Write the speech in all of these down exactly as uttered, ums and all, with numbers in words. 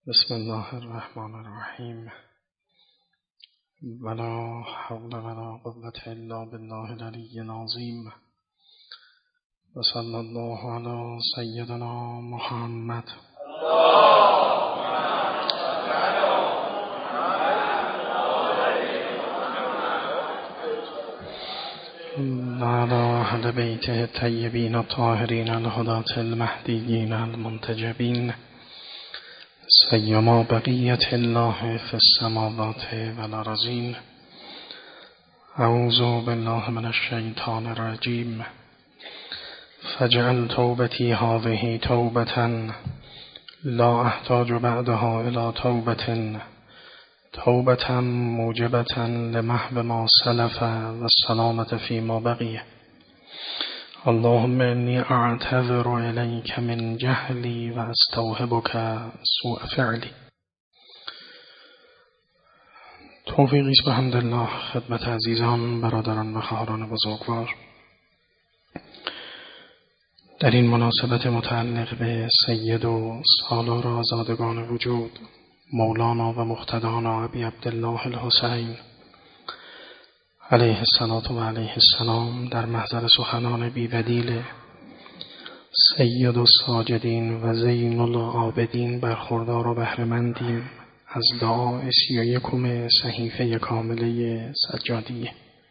بسم الله الرحمن الرحیم ولا حول ولا قوة الا بالله العلی العظیم و صلی الله علی سیدنا محمد وعلى اهل بیته الطیبین الطاهرین الهداة المهدیین المنتجبین سیما بقیت الله فی السماوات والارضین. اعوذ بالله من الشیطان الرجیم. فجعل توبتی هذه توبة لا احتاج بعدها الى توبة توبة موجبة لمحو ما سلف والسلامة فيما بقي. اللهم إني أعتذر إليك من جهلي وأستوهبك سوء فعلي. توفیقی است بحمدالله خدمت عزیزان، برادران و خواهران بزرگوار. در این مناسبت متعلق به سید و سالار آزادگان وجود مولانا و مقتدانا ابی عبدالله الحسین علیه الصلاة و علیه السلام در محضر سخنان بی‌بدیل سید الساجدین و زین العابدین برخوردار و بهره‌مندیم از دعای سی و یکم صحیفه کامله سجادیه.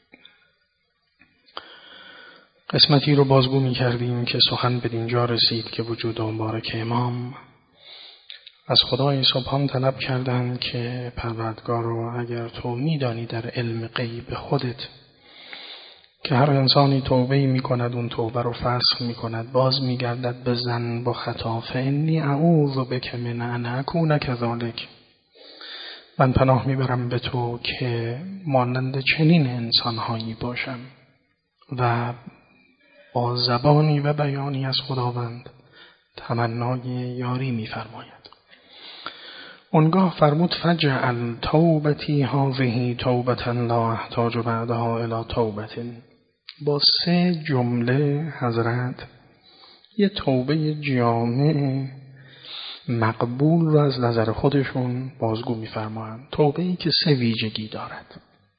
قسمتی رو بازگو می کردیم که سخن به دینجا رسید که وجود مبارک امام از خدای سبحان طلب کردند که پروردگارا اگر تو میدانی در علم غیب خودت که هر انسانی توبه‌ای میکند اون توبه رو فسخ میکند باز میگردد به ذنب و خطا، فانی اعوذ بک من ان اکون کذالک، من پناه میبرم به تو که مانند چنین انسانهایی باشم. و با زبانی و بیانی از خداوند تمنای یاری میفرماید. اونگاه فرمود فجعل توبتی هذه توبة لا احتاج بعدها الى توبة. با سه جمله حضرت یه توبه جامع مقبول رو از نظر خودشون بازگو می‌فرمایند. توبه‌ای که سه ویژگی دارد.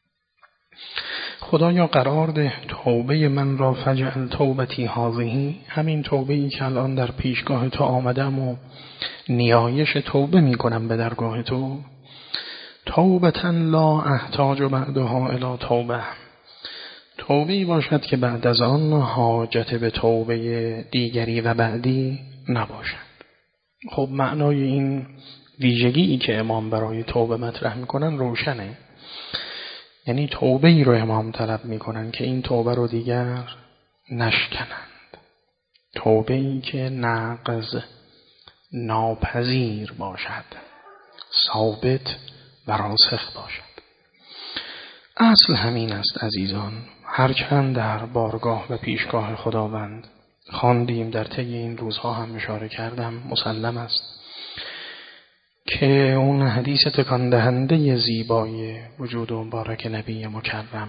خدایا قرار ده توبه من را فجعل توبتی هذه، همین توبه‌ای که الان در پیشگاه تو آمدم و نیایش توبه می کنم به درگاه تو، توبة لا احتاج بعدها الی توبه، توبه‌ای باشد که بعد از آن حاجت به توبه دیگری و بعدی نباشد. خب معنای این ویژگی که امام برای توبه مطرح میکنن روشنه. یعنی توبه ای رو امام طلب میکنن که این توبه رو دیگر نشکنند، توبه ای که نقض ناپذیر باشد، ثابت و راسخ باشد. اصل همین است عزیزان. هرچند در بارگاه و پیشگاه خداوند خواندیم، در طی این روزها هم اشاره کردم، مسلم است که اون حدیث تکان دهنده زیبای وجود مبارک نبی مکرم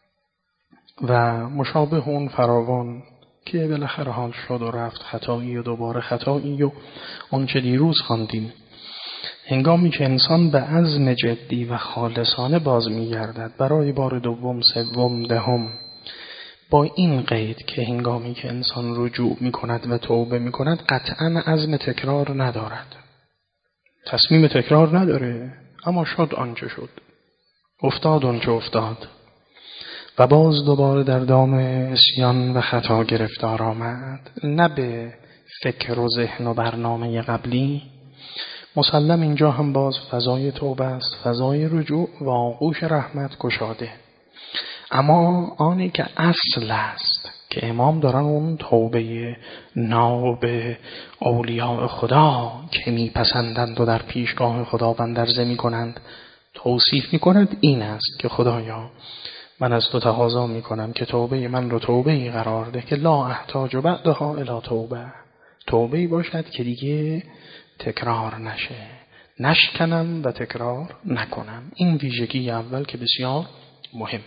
و مشابه اون فراوان که بالاخره حال شد و رفت، خطایی و دوباره خطایی و اون چه دیروز خواندیم، هنگامی که انسان به عزم جدی و خالصانه باز می‌گردد برای بار دوم، سوم، دهم، با این قید که هنگامی که انسان رجوع می‌کند و توبه می‌کند قطعاً عزم تکرار ندارد، تصمیم تکرار نداره، اما شد آنچه شد، افتاد آنچه افتاد و باز دوباره در دام عصیان و خطا گرفتار آمد، نه به فکر و ذهن و برنامه قبلی. مسلم اینجا هم باز فضای توبه است، فضای رجوع و آغوش رحمت گشاده. اما آنی که اصل است که امام دارن اون توبه ناب اولیاء خدا که میپسندند و در پیشگاه خداوند عرضه میکنند توصیف میکنند، این است که خدایا من از تو تقاضا میکنم که توبه من رو توبه ای قرار ده که لا احتاج بعدها الی توبه، توبه ای باشد که دیگه تکرار نشه، نشکنم و تکرار نکنم. این ویژگی اول که بسیار مهم.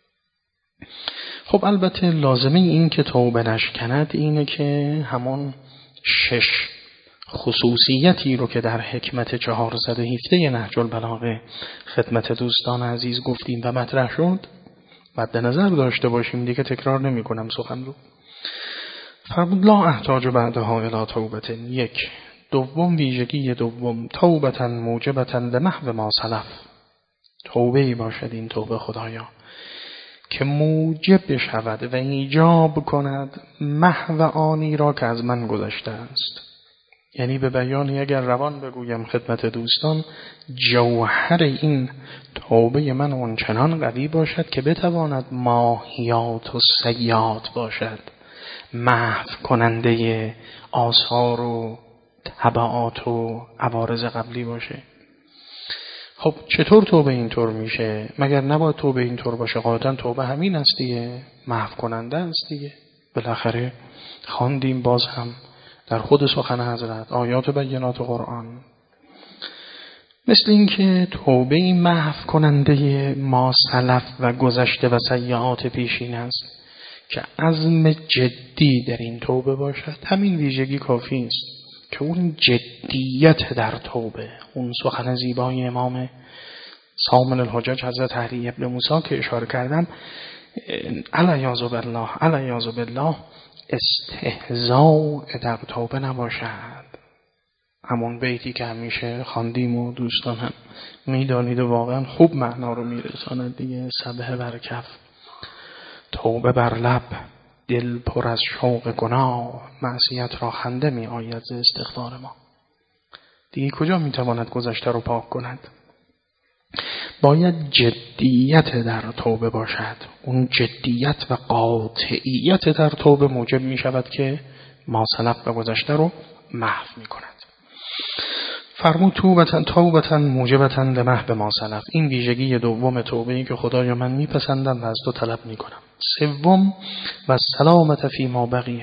خب البته لازمه این که توبه نشکند اینه که همون شش خصوصیتی رو که در حکمت چهارصد و هفده نهج البلاغه خدمت دوستان عزیز گفتیم و مطرح شد مد نظر داشته باشیم. دیگه تکرار نمی کنم سخن رو. فرمود لا احتاج بعدها الی توبة. یک. دوم ویژگی دوم توبة موجبة لمحو ما سلف. توبه ای باشد این توبه خدایا که موجب شود و ایجاب کند محو آنی را که از من گذشته است. یعنی به بیانی اگر روان بگویم خدمت دوستان، جوهر این توبه من اونچنان قوی باشد که بتواند ماهیات و سیئات باشد، محو کننده آثار و تبعات و عوارض قبلی باشه. خب چطور توبه اینطور میشه؟ مگر نباید توبه اینطور باشه؟ قاعدتا توبه همین است دیگه، محو کننده است دیگه. بالاخره خواندیم باز هم در خود سخن حضرت آیات بینات قرآن، مثل اینکه توبه این محو کننده ما سلف و گذشته و سیئات پیشین است که عزم جدی در این توبه باشد. همین ویژگی کافی است که اون جدیت در توبه، اون سخن زیبای امام سامن الحجج حضرت علی ابن موسی که اشاره کردم، الیاذ بالله الیاذ بالله استهزاء در توبه نباشد. همون بیتی که همیشه خواندیم و دوستان هم میدانید و واقعا خوب معنا رو میرساند دیگه. سبحه بر کف، توبه بر لب، دل پر از شوق گناه، معصیت را خنده می آید ز استغفار ما. دیگه کجا می تواند گذشته رو پاک کند؟ باید جدیت در توبه باشد. اون جدیت و قاطعیت در توبه موجب می شود که ما سلف و گذشته رو محو می کند. فرمود توبتن توبتن موجبتن لمحو ما سلف. این ویژگی دوم توبه ای که خدایا من میپسندم و از تو طلب میکنم. سوم و سلامت فی ما بقیه.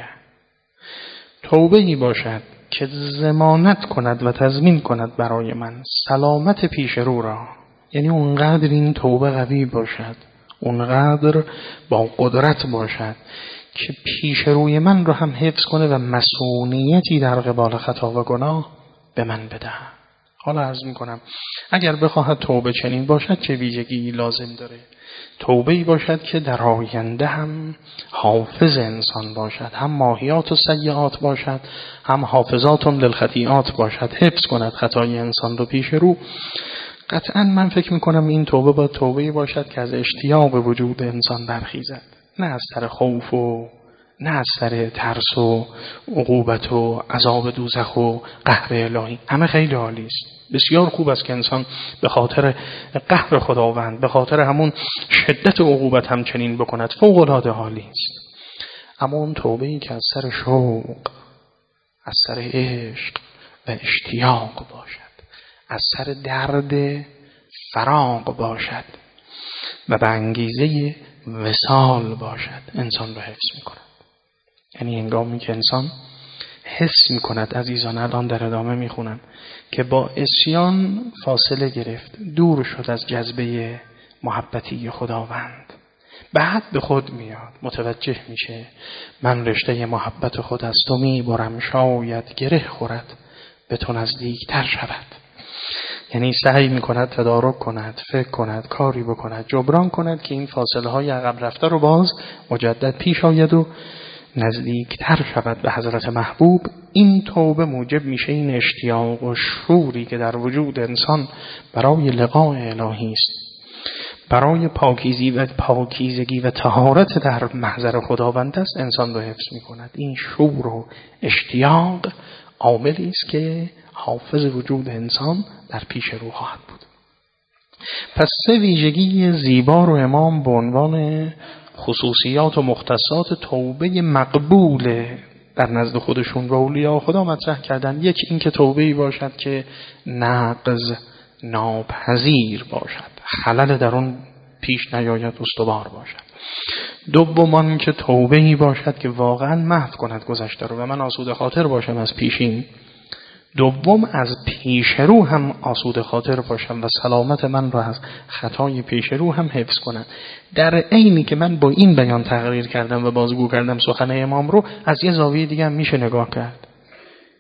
توبه ای باشد که ضمانت کند و تضمین کند برای من سلامت پیش رو را. یعنی اونقدر این توبه قوی باشد، اونقدر با قدرت باشد که پیش روی من رو هم حفظ کنه و مسئولیتی در قبال خطا و گناه به من بده. حالا عرض میکنم اگر بخواهد توبه چنین باشد چه ویژگی لازم داره؟ توبه ای باشد که در آینده هم حافظ انسان باشد، هم ماهیات و سیئات باشد، هم حافظات للخطیئات باشد، حفظ کند خطای انسان رو پیش رو. قطعا من فکر میکنم این توبه با توبه ای باشد که از اشتیاق وجود انسان برخیزد، نه از سر خوف و نه از سر ترس و عقوبت و عذاب دوزخ و قهر الهی. همه خیلی عالی است، بسیار خوب است که انسان به خاطر قهر خداوند، به خاطر همون شدت عقوبت هم چنین بکند، فوق العاده عالی است. اما اون توبه‌ای که از سر شوق، از سر عشق و اشتیاق باشد، از سر درد فراق باشد و به انگیزه وصال باشد، انسان رو حفظ می‌کند. یعنی هنگامی که انسان حس می‌کند، عزیزان الان در ادامه می‌خونم، که با عصیان فاصله گرفت، دور شد از جذبه محبتی خداوند، بعد به خود میاد، متوجه میشه من رشته محبت خود از تو میبرم، شاید گره خورد به تو نزدیکتر شود. یعنی سعی میکند تدارک کند، فکر کند، کاری بکند، جبران کند که این فاصله های عقب رفته رو باز مجدد پیش آید و نزدیکتر شود به حضرت محبوب. این توبه موجب میشه این اشتیاق و شوری که در وجود انسان برای لقاء الهی است، برای پاکیزی و پاکیزگی و طهارت در محضر خداوند است، انسان رو حفظ میکند. این شور و اشتیاق عاملی است که حافظ وجود انسان در پیش رو خواهد بود. پس سه ویژگی زیبا رو امام به عنوان خصوصیات و مختصات توبه مقبول در نزد خودشون و اولیاء خدا مطرح کردن. یک این که توبه ای باشد که نقض ناپذیر باشد، خلل در اون پیش نیاید، استوار باشد. دومان که توبه ای باشد که واقعا محو کند گذشته رو و من آسوده خاطر باشم از پیشین. دوم از پیش رو هم آسوده خاطر باشم و سلامت من رو از خطای پیش رو هم حفظ کنم. در عینی که من با این بیان تقریر کردم و بازگو کردم سخن امام رو، از یه زاویه دیگه هم میشه نگاه کرد.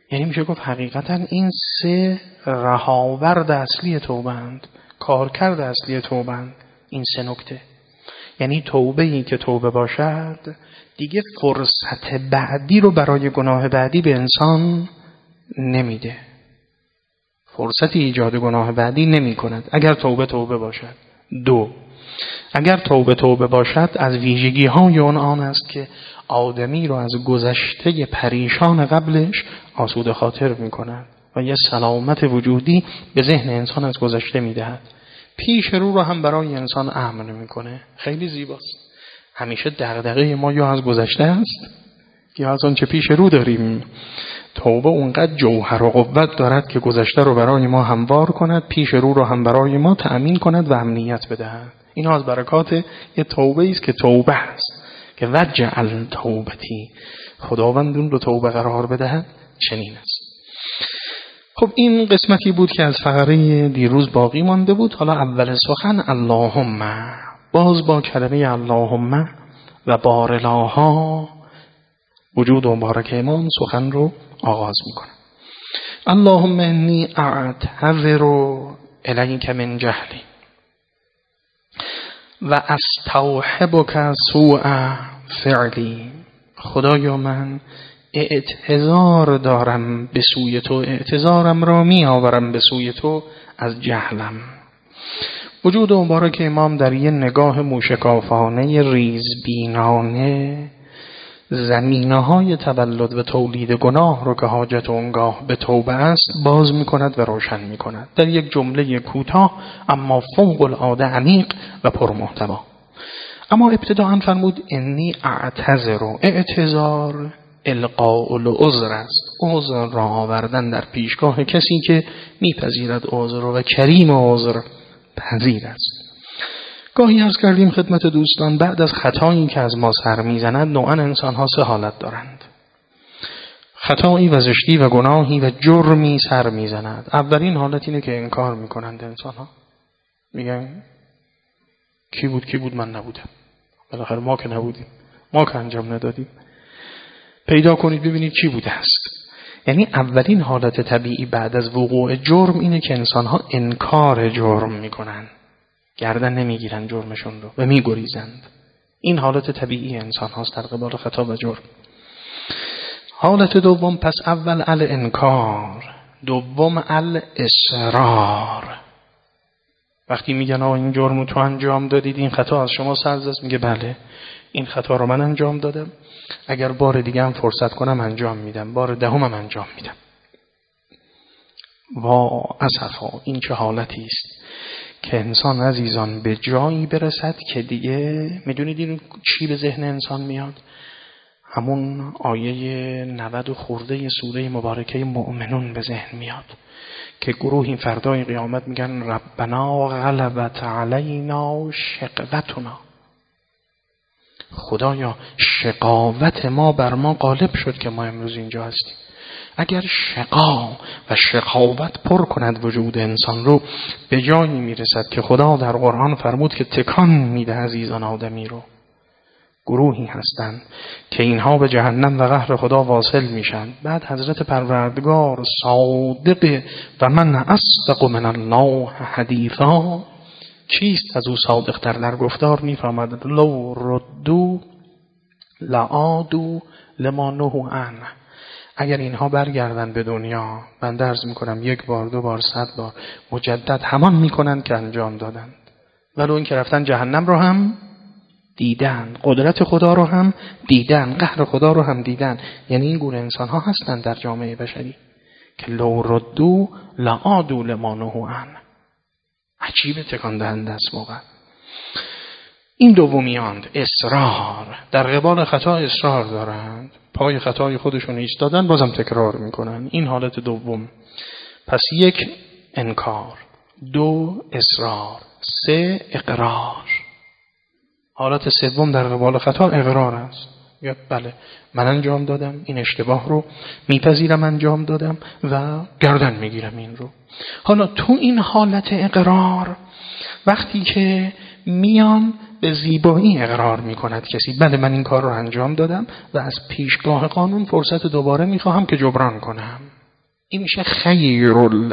یعنی میشه گفت حقیقتا این سه رهاورد اصلی توبه‌اند، کارکرد اصلی توبه‌اند این سه نکته. یعنی توبه‌ای که توبه باشد دیگه فرصت بعدی رو برای گناه بعدی به انسان نمیده، فرصت ایجاد گناه بعدی نمی کند اگر توبه توبه باشد. دو، اگر توبه توبه باشد از ویژگی های اون آن است که آدمی رو از گذشته پریشان قبلش آسوده خاطر می کند و یه سلامت وجودی به ذهن انسان از گذشته می دهد. پیش رو رو هم برای انسان امن می کنه. خیلی زیباست. همیشه دغدغه ما یا از گذشته است یا از آن چه پیش رو داریم. توبه اونقدر جوهر و قوت دارد که گذشته رو برای ما هموار کند، پیش رو رو هم برای ما تأمین کند و امنیت بدهد. این از برکات یه توبه است که توبه است که وجعل توبتی، خداوند اون رو توبه قرار بدهد. چنین است. خب این قسمتی بود که از فقره دیروز باقی مانده بود. حالا اول سخن اللهم، باز با کلمه اللهم و بارلاها وجود و مبارک امام سخن رو آغاز میکنه. اللهم انی اعتذر الیک من جهلی و استوحبک سوء فعلی. خدایا من اعتذار دارم به سوی تو، اعتذارم را می آورم به سوی تو از جهلم. وجود مبارک امام در یه نگاه موشکافانه ریزبینانه زمینه های تولد و تولید گناه رو که حاجت اونگاه به توبه است باز می کند و روشن می کند در یک جمله کوتاه اما فوق العاده عمیق و پرمحتوا. اما ابتداءً فرمود انی اعتذر. اعتذار القاء العذر است، عذر را آوردن در پیشگاه کسی که میپذیرد عذر و کریم عذر پذیر است. گاهی عرض کردیم خدمت دوستان بعد از خطایی که از ما سر میزند نوعا انسان ها سه حالت دارند. خطایی و زشتی و گناهی و جرمی سر میزند. اولین حالت اینه که انکار میکنند انسان ها، میگن کی بود کی بود من نبودم، بالاخره ما که نبودیم، ما که انجام ندادیم، پیدا کنید ببینید کی بوده است. یعنی اولین حالت طبیعی بعد از وقوع جرم اینه که انسان‌ها انکار جرم میکنن، گردن نمیگیرن جرمشون رو و میگریزند. این حالت طبیعی انسان هاست در قبال خطا و جرم. حالت دوم پس اول الانکار، دوم الاصرار. وقتی میگن آقا این جرم رو تو انجام دادید، این خطا از شما سرزد، میگه بله این خطا رو من انجام دادم، اگر بار دیگه هم فرصت کنم انجام میدم، بار دهمم انجام میدم. وا اسفا، این چه حالتی است که انسان عزیزان به جایی برسد که دیگه میدونید این چی به ذهن انسان میاد؟ همون آیه نود خورده سوره مبارکه مؤمنون به ذهن میاد که گروهی فردای قیامت میگن ربنا غلبت علینا شقوتنا. خدایا شقاوت ما بر ما غالب شد که ما امروز اینجا هستیم. اگر شقا و شقاوت پر کند وجود انسان رو، به جایی میرسد که خدا در قرآن فرمود که تکان میده عزیزان آدمی رو. گروهی هستند که اینها به جهنم و قهر خدا واصل میشن. بعد حضرت پروردگار صادق و من اصدق من الله حدیثا، چیست از او صادق تر در گفتار میفرماید لو ردو لعادو لما نهوا عنه. اگر اینها برگردن به دنیا، من عرض میکنم یک بار دو بار صد بار مجدد همان میکنن که انجام دادند. ولو این که رفتن جهنم رو هم دیدن، قدرت خدا رو هم دیدن، قهر خدا رو هم دیدن. یعنی این گونه انسان ها هستند در جامعه بشری که لو ردو لعادو لما نهوا عنه. عجیب تکان دهنده است واقعا. این دومیاند اصرار، در قبال خطا اصرار دارند، پای خطای خودشون ایستادن بازم تکرار میکنن. این حالت دوم. پس یک انکار، دو اصرار، سه اقرار. حالت سوم در قبال خطا اقرار است. یا بله من انجام دادم، این اشتباه رو میپذیرم انجام دادم و گردن میگیرم این رو. حالا تو این حالت اقرار وقتی که میان به زیبایی اقرار میکند کسی، بله من این کار رو انجام دادم و از پیشگاه قانون فرصت دوباره میخواهم که جبران کنم. این میشه خیر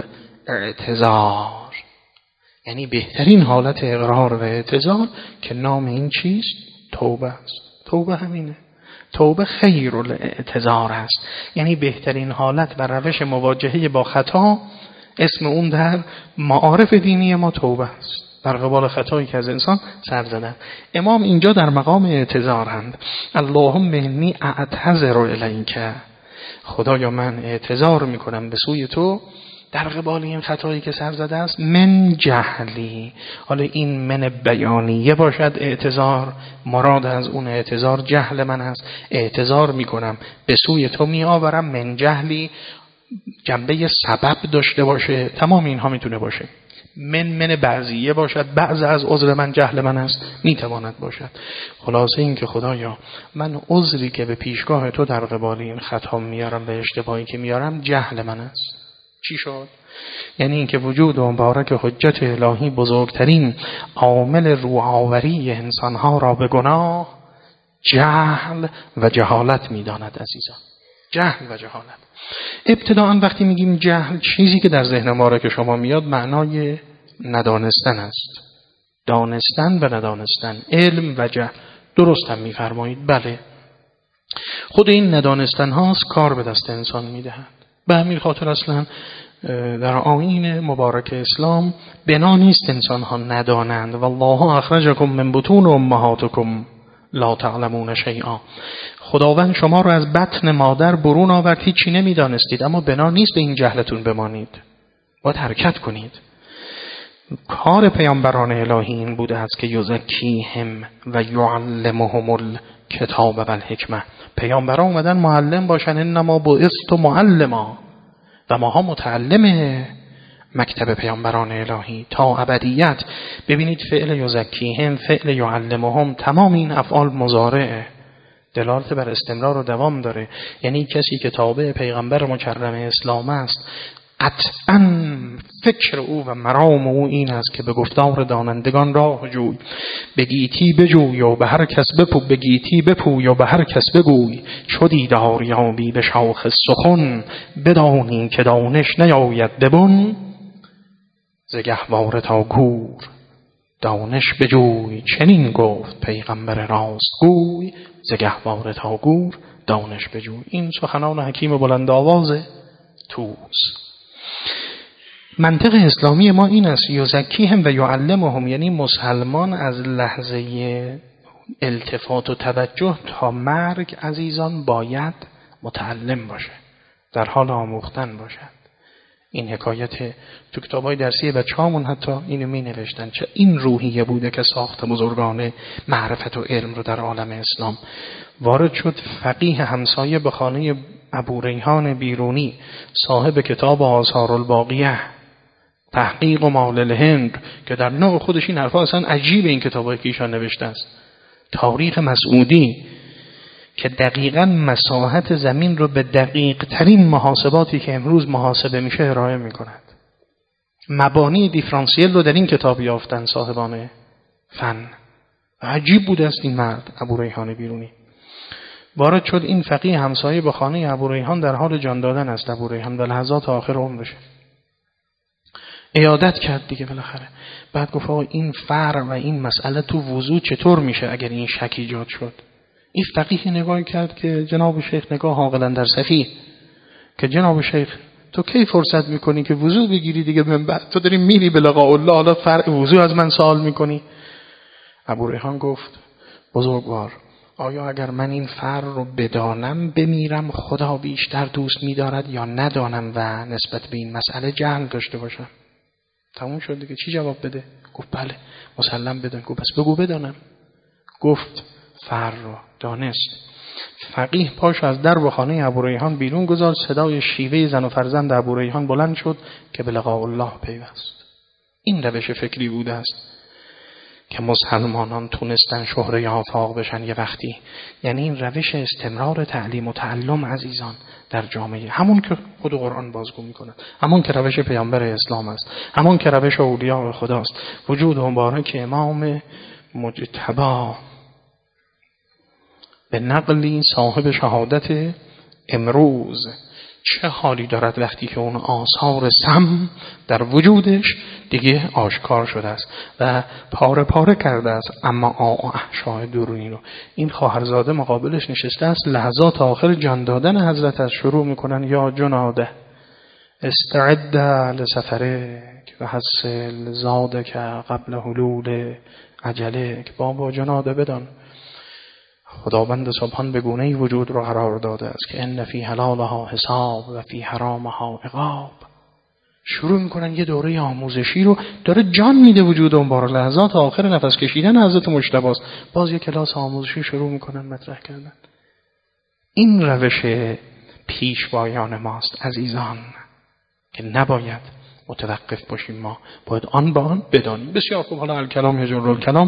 الاعتذار، یعنی بهترین حالت اقرار و اعتذار که نام این چیست؟ توبه است. توبه همینه. توبه خیر الاعتذار است، یعنی بهترین حالت و روش مواجهه با خطا. اسم اون در معارف دینی ما توبه است، در قبال خطایی که از انسان سر زدن. امام اینجا در مقام اعتذارند. اللهم انی اعتذر الیک، خدایا من اعتذار میکنم به سوی تو در قبال این خطایی که سر زده است. من جهلی، حالا این من بیانیه باشد اعتذار، مراد از اون اعتذار جهل من است. اعتذار میکنم به سوی تو میآورم. من جهلی جنبه سبب داشته باشه، تمام اینها میتونه باشه. من من بعضیه باشد، بعض از عذر من جهل من است، میتواند باشد. خلاصه این که خدایا من عذری که به پیشگاه تو در قبال این خطا میارم، به اشتباهی که میارم، جهل من است. چی شد؟ یعنی این که وجود و مبارک حجت الهی بزرگترین عامل روآوری انسانها را به گناه جهل و جهالت میداند. عزیزان، جهل و جهالت. ابتداءً وقتی میگیم جهل، چیزی که در ذهن ما را که شما میاد معنای ندانستن است. دانستن و ندانستن، علم و جهل. درست هم میفرمایید. بله، خود این ندانستن هاست کار به دست انسان میدهد. به همین خاطر اصلا در آیین مبارک اسلام بنا نیست انسان ها ندانند. والله اخرجکم من بطون امهاتکم لا تعلمون شیئا. خداوند شما رو از بطن مادر برون آورد، هیچی نمیدانستید، اما بنا نیست به این جهلتون بمانید، باید حرکت کنید. کار پیامبران الهی این بوده است که یزکیهم و یعلمهم الکتاب و الحکمه. پیامبران اومدن معلم باشن. انما بعثت معلما، و ماها متعلم مکتب پیامبران الهی تا ابدیت. ببینید فعل یزکیهم، فعل یعلمهم، تمام این افعال مضارعه، دلالت بر استمرار و دوام داره. یعنی کسی که تابع پیغمبر مکرم اسلام است، قطعاً فکر او و مرام او این است که به گفتار دانندگان راه جوی، به گیتی بجوی و به هر کس بپو، به گیتی بپوی و به هر کس بگوی، چو دیدار یابی به شاخ سخن، بدانی که دانش نیاید ببن، ز گهواره تا گور دانش بجوی. چنین گفت پیغمبر راست گوی، ز گهواره تا گور دانش بجوی. این سخنان حکیم بلند آواز توس. منطق اسلامی ما این است یزکیهم و یعلمهم، یعنی مسلمان از لحظه التفات و توجه تا مرگ عزیزان باید متعلم باشه، در حال آموختن باشد. این حکایت تو کتاب‌های درسی بچه‌هامون حتی اینو می نوشتن، چه این روحیه بوده که ساخت بزرگان معرفت و علم رو در عالم اسلام. وارد شد فقیه همسایه به خانه ابو ریحان بیرونی، صاحب کتاب آثار الباقیه، تحقیق و مال الهند، که در نوع خودش این حرفا اصلا عجیب این کتابایی که ایشان نوشته است. تاریخ مسعودی که دقیقاً مساحت زمین رو به دقیق ترین محاسباتی که امروز محاسبه میشه ارائه میکند. مبانی دیفرانسیل رو در این کتاب یافتن صاحبان فن. عجیب بوده است این مرد ابو ریحان بیرونی. وارد شد این فقیه همسایه به خانه ابو ریحان، در حال جان دادن است ابو ریحان در لحظات آخر عمرشه. عیادت کرد دیگه بالاخره. بعد گفت آقا این فرع و این مسئله تو وضو چطور میشه اگر این شک ایجاد شد؟ این فقیه نگاه کرد که جناب شیخ نگاه عاقلا در سفیه، که جناب شیخ تو کی فرصت میکنی که وضو بگیری دیگه، من بعد تو داری میری به لقاء الله، حالا فرع وضو از من سوال میکنی؟ ابو ریحان گفت بزرگوار، آیا اگر من این فرع رو بدانم بمیرم خدا بیشتر دوست می‌دارد یا ندانم و نسبت به این مسئله جهل داشته باشم؟ تموم شد دیگه. چی جواب بده؟ گفت بله مسلم بدان. گفت پس بگو بدانم. گفت فرع رو دانست. فقیه پاش از در و خانه ابو ریحان بیرون گذاشت، صدای شیوه زن و فرزند ابو ریحان بلند شد که به لقاء الله پیوست. این روش فکری بوده است که مسلمانان تونستن شهره آفاق بشن یه وقتی. یعنی این روش استمرار تعلیم و تعلم عزیزان در جامعه، همون که خود قرآن بازگو میکنه، همون که روش پیامبر اسلام است، همون که روش اولیاء خداست. وجود مبارک امام مجتبی به نقلی صاحب شهادت امروز چه حالی دارد وقتی که اون آثار سم در وجودش دیگه آشکار شده است و پاره پاره کرده است اما احشای درونی رو. این خواهرزاده مقابلش نشسته است، لحظات آخر جان دادن حضرت از شروع میکنن یا جناده استعد لسفرک و حسل زادک قبل حلول عجلک. بابا جناده بدان خداوند سبحان به گونه‌ای وجود رو قرار داده است که ان فی حلالها حساب و فی حرامها عقاب. شروع میکنن یه دوره آموزشی رو، داره جان میده وجود اون بار لحظات آخر نفس کشیدن حضرت مجتبی است، باز یه کلاس آموزشی شروع میکنن مطرح کردن. این روش پیشوایان ماست عزیزان که نباید متوقف باشیم، ما باید آن با آن بدانیم. بسیار خوب، حالا الکلام یجر الکلام،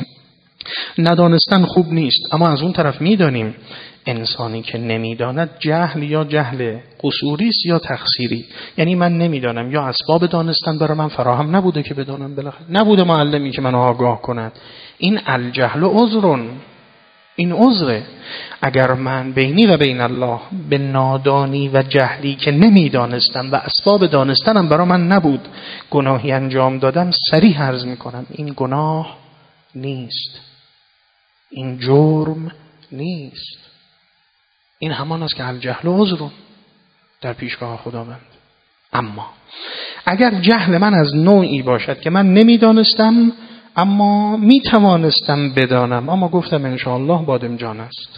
ندانستن خوب نیست، اما از اون طرف میدانیم انسانی که نمیداند جهل یا جهل قصوری است یا تقصیری. یعنی من نمیدانم یا اسباب دانستن برای من فراهم نبوده که بدانم، بالاخره نبوده معلمی که منو آگاه کند. این الجهل عذرون، این عذره. اگر من بینی و بین الله به نادانی و جهلی که نمیدانستم و اسباب دانستنم برای من نبود گناهی انجام دادم، صریح عرض میکنم این گناه نیست، این جرم نیست. این همان است که الجهل عذرون در پیشگاه خداوند. اما اگر جهل من از نوعی باشد که من نمیدانستم اما میتوانستم بدانم، اما گفتم انشاءالله بادمجان است،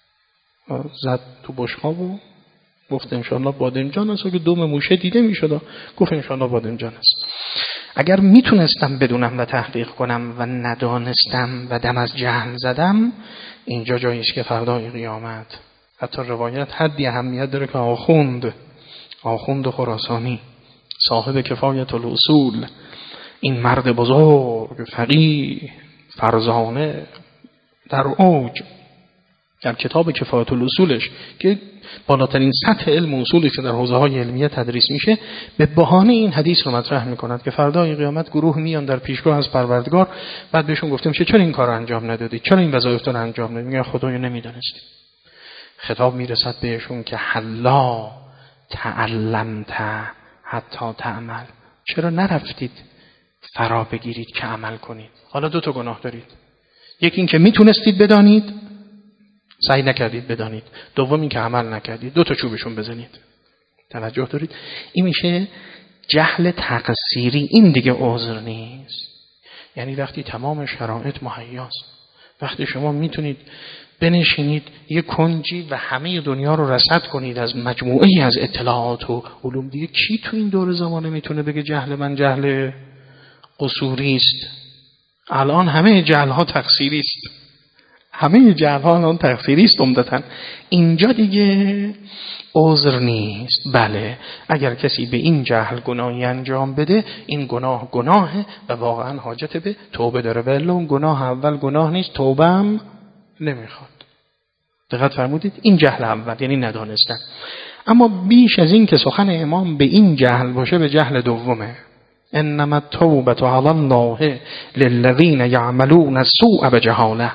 زد تو بشقاب و گفت انشاءالله بادمجان است، که دوم موشه دیده میشد گفت انشاءالله بادمجان است. اگر میتونستم بدونم و تحقیق کنم و ندانستم و دم از جهل زدم، اینجا جایی است که فردای قیامت، حتی روایت حدی اهمیت داره که آخوند آخوند خراسانی صاحب کفایت الاصول، این مرد بزرگ فقیه فرزانه در اوج، در کتاب کفایت الاصولش که بالاترین سطح علم اصولی که در حوزه‌های علمیه تدریس میشه، به بهانه این حدیث رو مطرح میکند که فردای قیامت گروه میان در پیشگاه از پروردگار، بعد بهشون گفته میشه چرا این کار رو انجام ندادید، چرا این وظایف رو انجام ندادید؟ میگن خدایا نمیدونستیم. خطاب میرسد بهشون که حلا تعلمت حتی تعمل، چرا نرفتید فرا بگیرید که عمل کنید؟ حالا دو تا گناه دارید، یکی این که میتونستید بدانید سعی نکردید بدانید، دوم این که عمل نکردید، دو تا چوبشون بزنید. توجه دارید؟ این میشه جهل تقصیری، این دیگه عذر نیست. یعنی وقتی تمام شرایط مهیاست، وقتی شما میتونید بنشینید یه کنجی و همه دنیا رو رصد کنید از مجموعه‌ای از اطلاعات و علوم، دیگه کی تو این دور زمانه میتونه بگه جهل من جهل قصوری است؟ الان همه جهل ها تقصیری است، همه جهل ها الان تقصیری است عمدتاً. اینجا دیگه عذر نیست. بله، اگر کسی به این جهل گناهی انجام بده، این گناه گناهه و واقعا حاجت به توبه داره، ولی اون گناه اول گناه نیست، توبه هم نمیخواد. دقت فرمودید؟ این جهل اول یعنی ندانستن. اما بیش از این که سخن امام به این جهل باشه، به جهل دومه. انما التوبة علی الله للذین یعملون السوء بجهاله.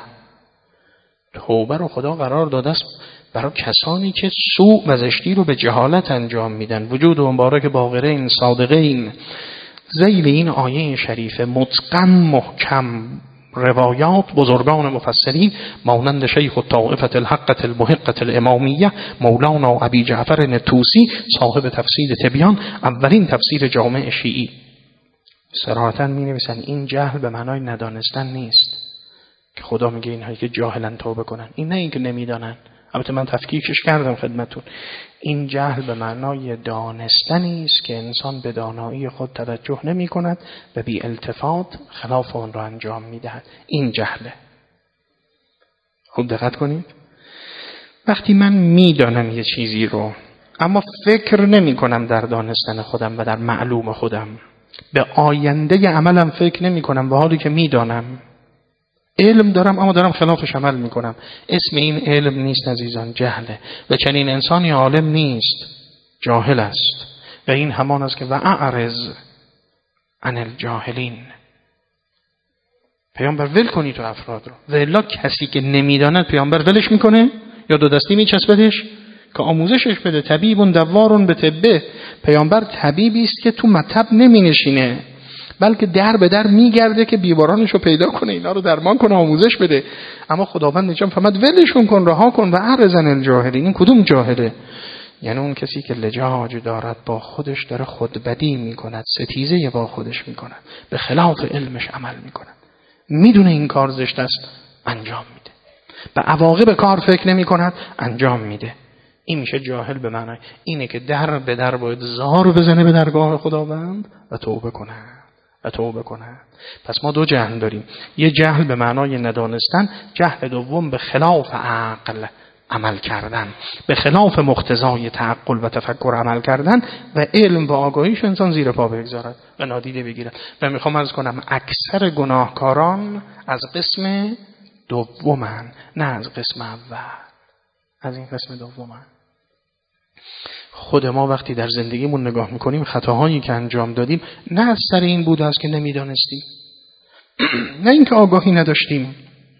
توبه رو خدا قرار داده است برای کسانی که سوء و زشتی رو به جهالت انجام میدن. وجود مبارک باقرین صادقین ذیل این آیه شریفه متقن محکم روایات بزرگان مفسرین مانند شیخ الطائفة الحقة المحقة الامامیه مولانا ابی جعفر الطوسی صاحب تفسیر تبیان، اولین تفسیر جامع شیعی، صراحتاً می نویسن این جهل به معنای ندانستن نیست که خدا میگه اینهایی که جاهلن توبه کنن، این نه این که نمیدانن. البته من تفکیکش کردم خدمتون. این جهل به معنای دانستنی است که انسان به دانایی خود توجه نمی کند و بی التفات خلاف آن را انجام می دهد. این جهله. خوب دقت کنید. وقتی من می دانم یه چیزی رو اما فکر نمی کنم در دانستن خودم و در معلوم خودم، به آینده عملم فکر نمی کنم، و حالی که می دانم علم دارم اما دارم خلافش عمل میکنم، اسم این علم نیست عزیزان، جهله. و چنین انسانی عالم نیست، جاهل است. و این همان است که و اعرض عن الجاهلین. پیامبر ول کنی تو افراد رو، و الا کسی که نمیداند پیامبر ولش میکنه یا دو دستی میچسبدش؟ که آموزشش بده. طبیب دوارون به طبه، پیامبر طبیبی است که تو مطب نمی نشینه، بلکه در به در میگرده که بیمارانش رو پیدا کنه، اینا رو درمان کنه، آموزش بده. اما خداوند نجام فهمد ولشون کن، رها کن. و ارزن الجاهلین. این کدوم جاهله؟ یعنی اون کسی که لجاج دارد با خودش، داره خودبدی میکند، ستیزه با خودش میکند، به خلاف علمش عمل میکند، میدونه این کار زشت است انجام میده، به عواقب کار فکر نمیکند انجام میده. این میشه جاهل. به معنای اینه که در به در باید زار بزنه به درگاه خداوند و توبه کنه و توبه کنه. پس ما دو جهل داریم، یه جهل به معنای ندانستن، جهل دوم به خلاف عقل عمل کردن، به خلاف مقتضای تعقل و تفکر عمل کردن و علم و آگاهیش انسان زیر پا بگذارد و نادیده بگیرد. و میخوام عرض کنم اکثر گناهکاران از قسم دومن، نه از قسم اول، از این قسم دومن. خود ما وقتی در زندگیمون نگاه میکنیم خطاهایی که انجام دادیم نه از سر این بود است که نمیدانستیم، نه اینکه آگاهی نداشتیم،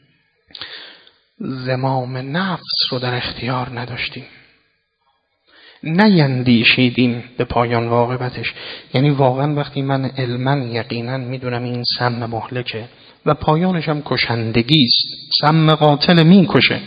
زمام نفس رو در اختیار نداشتیم، نیندیشیدیم به پایان و عاقبتش. یعنی واقعا وقتی من علما یقینا میدونم این سم مهلکه و پایانش هم کشندگی است، سم قاتل میکشه،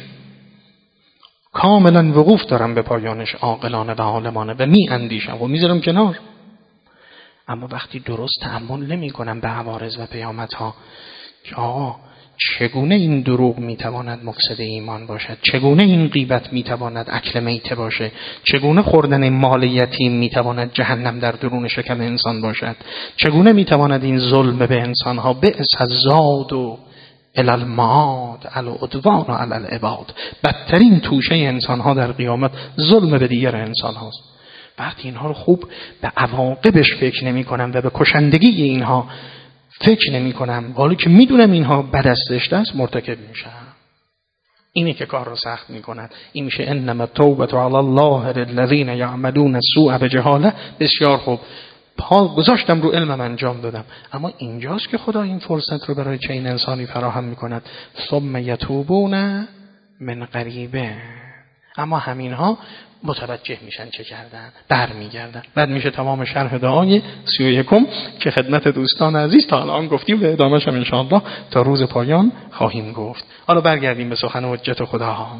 کاملا وقوف دارم به پایانش، عاقلانه و عالمانه، و می اندیشم و میذارم کنار. اما وقتی درست تأمل نمی کنم به عوارض و پیامدها که آقا چگونه این دروغ میتواند مفسد ایمان باشد، چگونه این غیبت میتواند اکل میته باشه، چگونه خوردن مال یتیم میتواند جهنم در درون شکم انسان باشد، چگونه میتواند این ظلم به انسانها بئس الزاد و الالمعاد العدوان و الالعباد، بدترین توشه انسانها در قیامت ظلم به دیگر انسان هاست. وقتی اینها رو خوب به عواقبش فکر نمی کنم و به کشندگی اینها فکر نمی کنم، حالی که میدونم اینها بد است زشت است، مرتکب میشم. اینه که کار رو سخت میکند. این میشه انما التوبة علی الله للذین یعملون السوء بجهاله. بسیار خوب، پا گذاشتم رو علمم انجام دادم، اما اینجاست که خدا این فرصت رو برای چه این انسانی فراهم میکند. ثم یتوبون من قریبه. اما همینها متوجه میشن چه کردن، برمیگردن. بعد میشه تمام شرح دعای سی و یکم که خدمت دوستان عزیز تا الان گفتیم و ادامهش هم انشاءالله تا روز پایان خواهیم گفت. حالا برگردیم به سخن حجت خدا ها.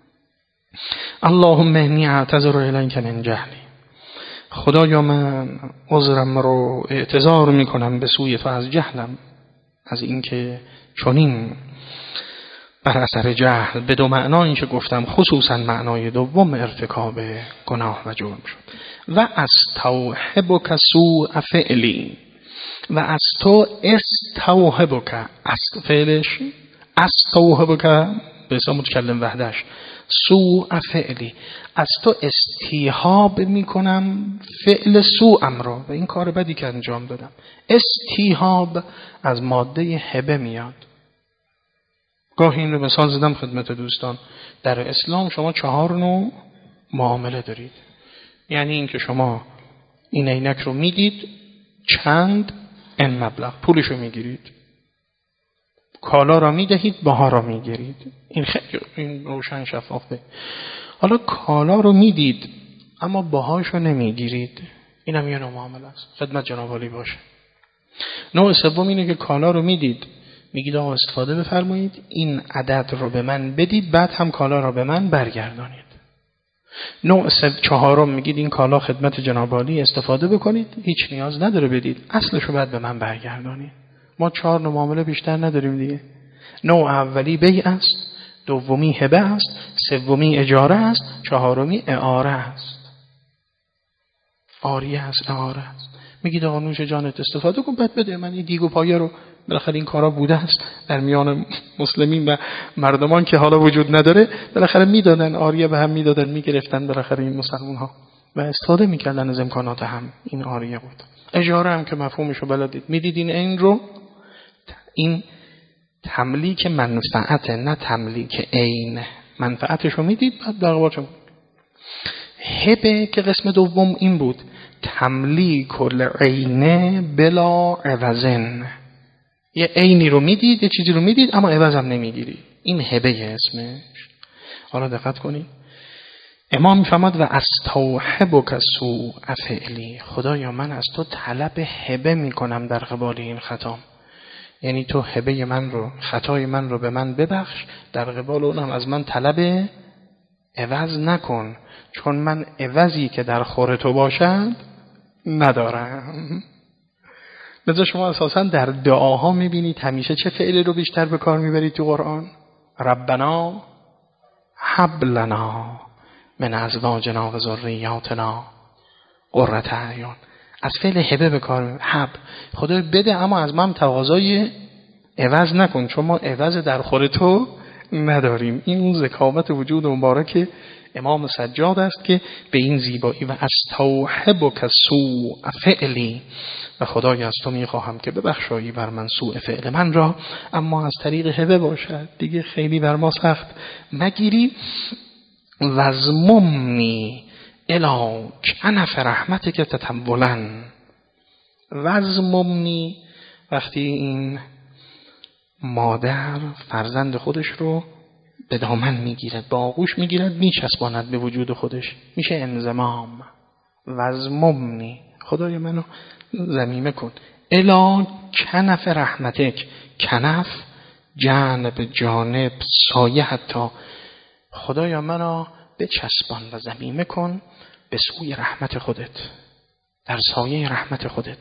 اللهم انی اعتذر الیک من جهلی. خدایا من عذرم رو اعتذار میکنم به سوی تو از جهلم، از اینکه چنین بر اثر جهل به دو معنایی که گفتم، خصوصا معنای دوم ارتکاب گناه و جرم شد. و استوهبک سوء فعلی، و از تو استوهبک، از فعلش استوهبک به حساب متکلم وحدش، سوء فعلی، از تو استیهاب میکنم فعل سوءم رو و این کار بدی که انجام دادم. استیهاب از ماده هبه میاد. گاهی این رو مثال زدم خدمت دوستان. در اسلام شما چهار نوع معامله دارید. یعنی این که شما این عینک رو میدید، چند این مبلغ پولش رو میگیرید، کالا را میدهید، بها را میگیرید. این خیلی این روشن شفافه. حالا کالا رو میدید اما بهاش رو نمیگیرید، این هم یه نوع معامله است. خدمت جناب عالی باشه. نوع سوم اینه که کالا رو میدید، میگید آقا استفاده بفرمایید، این عدد رو به من بدید، بعد هم کالا رو به من برگردانید. نوع چهارم میگید این کالا خدمت جناب عالی استفاده بکنید، هیچ نیاز نداره بدید، اصلش رو بعد به من برگردانید. ما چهار نوع معامله بیشتر نداریم دیگه. نوع اولی بیع است، دومی هبه است، سومی اجاره است، چهارمی اعاره است. آریه است، اعاره است. میگید آقا نوش جانت استفاده کن، بعد بده من این دیگ و پایه رو. بالاخره این کارا بوده است در میان مسلمین و مردمان که حالا وجود نداره، بالاخره میدادن، آریه به هم میدادن، میگرفتن بالاخره این مسلمان ها و استفاده میکردن از امکانات هم. این آریه بود. اجاره هم که مفهومشو بلدید، میدیدین این رو، این تملیک منفعت، نه تملیک عین. منفعتشو میدید بعد بقیه‌شو. هبه که قسم دوم این بود، تملیک العینه بلا عوضن. یه عینی رو میدید، یه چیزی رو میدید اما عوض هم نمیگیری. این هبه اسمش. حالا دقت کنید، امام میفهمد و استوحبک سوء فعلی، خدایا من از تو طلب هبه میکنم در قبال این خطام. یعنی تو هبه من رو، خطای من رو به من ببخش، در قبال اونم از من طلب عوض نکن، چون من عوضی که در خور تو باشد ندارم. لذا شما اساسا در دعاها میبینید همیشه چه فعلی رو بیشتر به کار میبرید تو قرآن؟ ربنا هب لنا من ازواجنا و ذریاتنا قرة اعین. از فعل هبه به کار میبرید. هب، خدا بده اما از من تقاضای عوض نکن، چون ما عوض در خور تو نداریم. این اون ذکاوت وجود مبارک امام سجاد است که به این زیبایی و استوحبک سوء فعلی، و خدای از تو میخواهم که ببخشایی بر من سوء فعل من را، اما از طریق هبه باشد، دیگه خیلی بر ما سخت نگیری. وزممنی الی کنف رحمتک تطولا. وزممنی، وقتی این مادر فرزند خودش رو به دامن میگیرد، با آغوش میگیرد، میچسباند به وجود خودش، میشه انضمام. وزممنی، خدای منو ضمیمه کن. الی کنف رحمتک، کنف جانب، جانب، سایه، حتی خدایا منو بچسبان و ضمیمه کن به سوی رحمت خودت، در سایه رحمت خودت.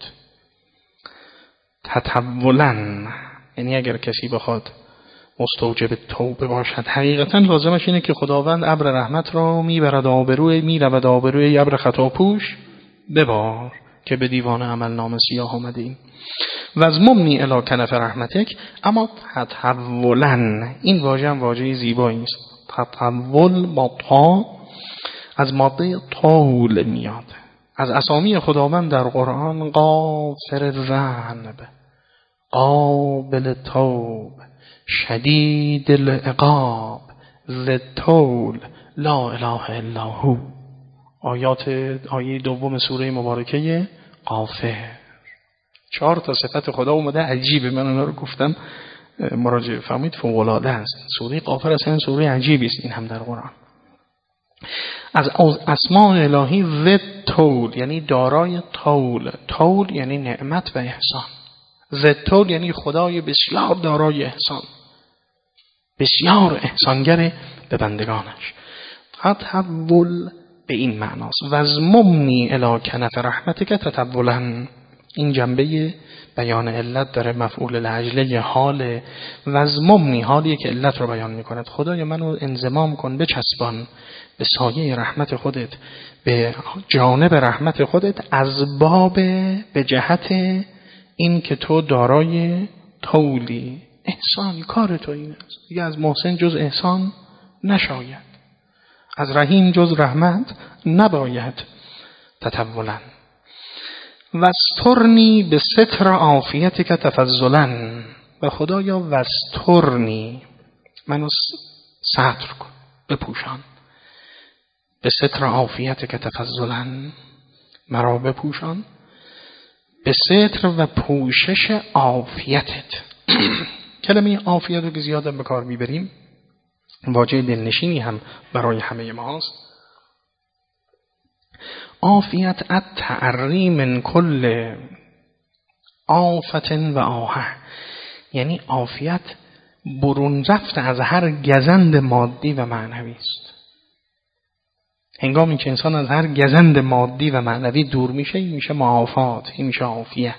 تطولا، یعنی اگر کسی بخواد مستوجب توبه باشد، حقیقتا لازمش اینه که خداوند ابر رحمت را میبرد آبروی، میرود آبروی ابر خطاپوش ببار که به دیوان عمل نام سیاه آمدیم. وزممنی الی کنف رحمتک. اما تطولا، این واژه هم واژه زیبایی است. تطول با تا، از ماده طول میاد. از اسامی خداوند در قرآن غافر الذنب، قابل توب، شدید العقاب، ذی الطول، لا اله الا هو. آیات آیه دوم سوره مبارکه غافر. چهار تا صفت خدا اومده عجیبه، من اونا رو گفتم مراجعه فرمایید، فوق العاده است. سوره غافر اصلا سوره عجیبی است، این هم در قرآن. از اسماء الهی ذی الطول، یعنی دارای طول. طول یعنی نعمت و احسان. ذی الطول یعنی خدای بسیار دارای احسان، بسیار احسانگر به بندگانش. تطول به این معناست. وزممنی الی کنف رحمتک تطولا. این جنبه بیان علت داره، مفعول لاجله حال. وزممنی حالیه که علت رو بیان میکند. خدای منو انضمام کن، بچسبان به سایه رحمت خودت، به جانب رحمت خودت، از باب، به جهت این که تو دارای طولی، احسان، کار تو این است. دیگه از محسن جز احسان نشاید، از رحیم جز رحمت نباید. تطولا. وسترنی به ستر عافیتک تفضلا. و خدایا وسترنی، منو ستر کن، بپوشان. به ستر عافیتک تفضلا، مرا بپوشان به ستر و پوشش عافیتت. کلمه عافیت رو که زیاد به کار میبریم، واژه دلنشینی هم برای همه ما هست. عافیت التعری من کل آفت و آه، یعنی عافیت برون رفت از هر گزند مادی و معنوی است. هنگامی که انسان از هر گزند مادی و معنوی دور میشه، این میشه معافات، این میشه عافیت.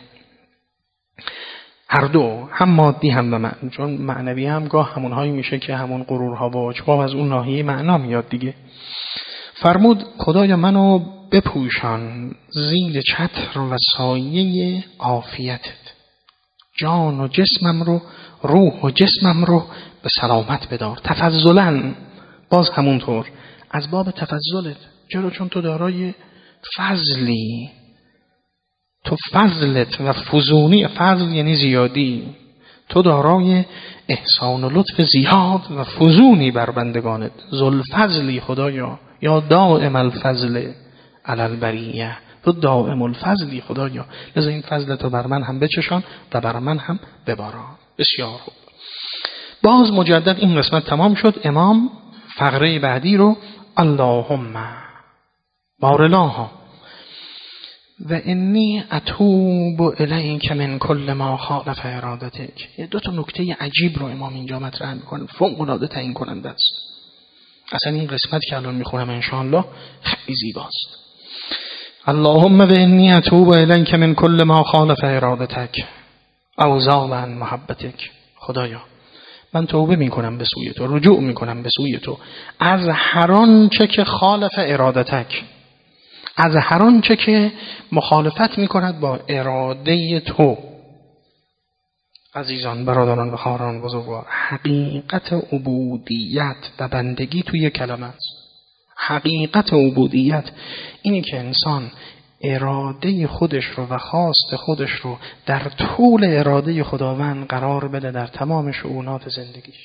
هر دو، هم مادی هم و معنوی، چون معنوی هم گاه همونهایی میشه که همون غرورها و عجبا از اون ناحیه معنا میاد دیگه. فرمود خدایا منو بپوشان زیر چتر و سایه عافیتت، جان و جسمم رو، روح و جسمم رو به سلامت بدار. تفضلا، باز همونطور از باب تفضلت. چرا؟ چون تو دارای فضلی، تو فضلت و فزونی، فضل یعنی زیادی، تو دارای احسان و لطف زیاد و فزونی بر بندگانت. ذوالفضلی خدایا، یا دائم الفضل علی البریه، تو دائم الفضلی خدایا، لذا این فضلتو بر من هم بچشان و بر من هم بباران. بسیار خوب. باز مجدد این قسمت تمام شد. امام فقره بعدی رو اللهم بارلاها و انی اتوب الیک من کل ما خالف ارادتک. دو تا نکته عجیب رو امام اینجا مطرح میکنه، فوق العاده تعیین کننده است. اصلا این قسمت که الان میخونم انشاءالله خیلی زیباست. اللهم و انی اتوب الیک من کل ما خالف ارادتک او زال عن محبتک. خدایا من توبه میکنم به سوی تو، رجوع میکنم به سوی تو از هر آنچه که خالف ارادتک، از هر آنچه که مخالفت میکند با اراده تو. عزیزان، برادران و خواهران بزرگوار، حقیقت عبودیت و بندگی توی کلمه است. حقیقت عبودیت اینی که انسان اراده خودش رو و خواست خودش رو در طول اراده خداوند قرار بده در تمام شؤونات زندگیش.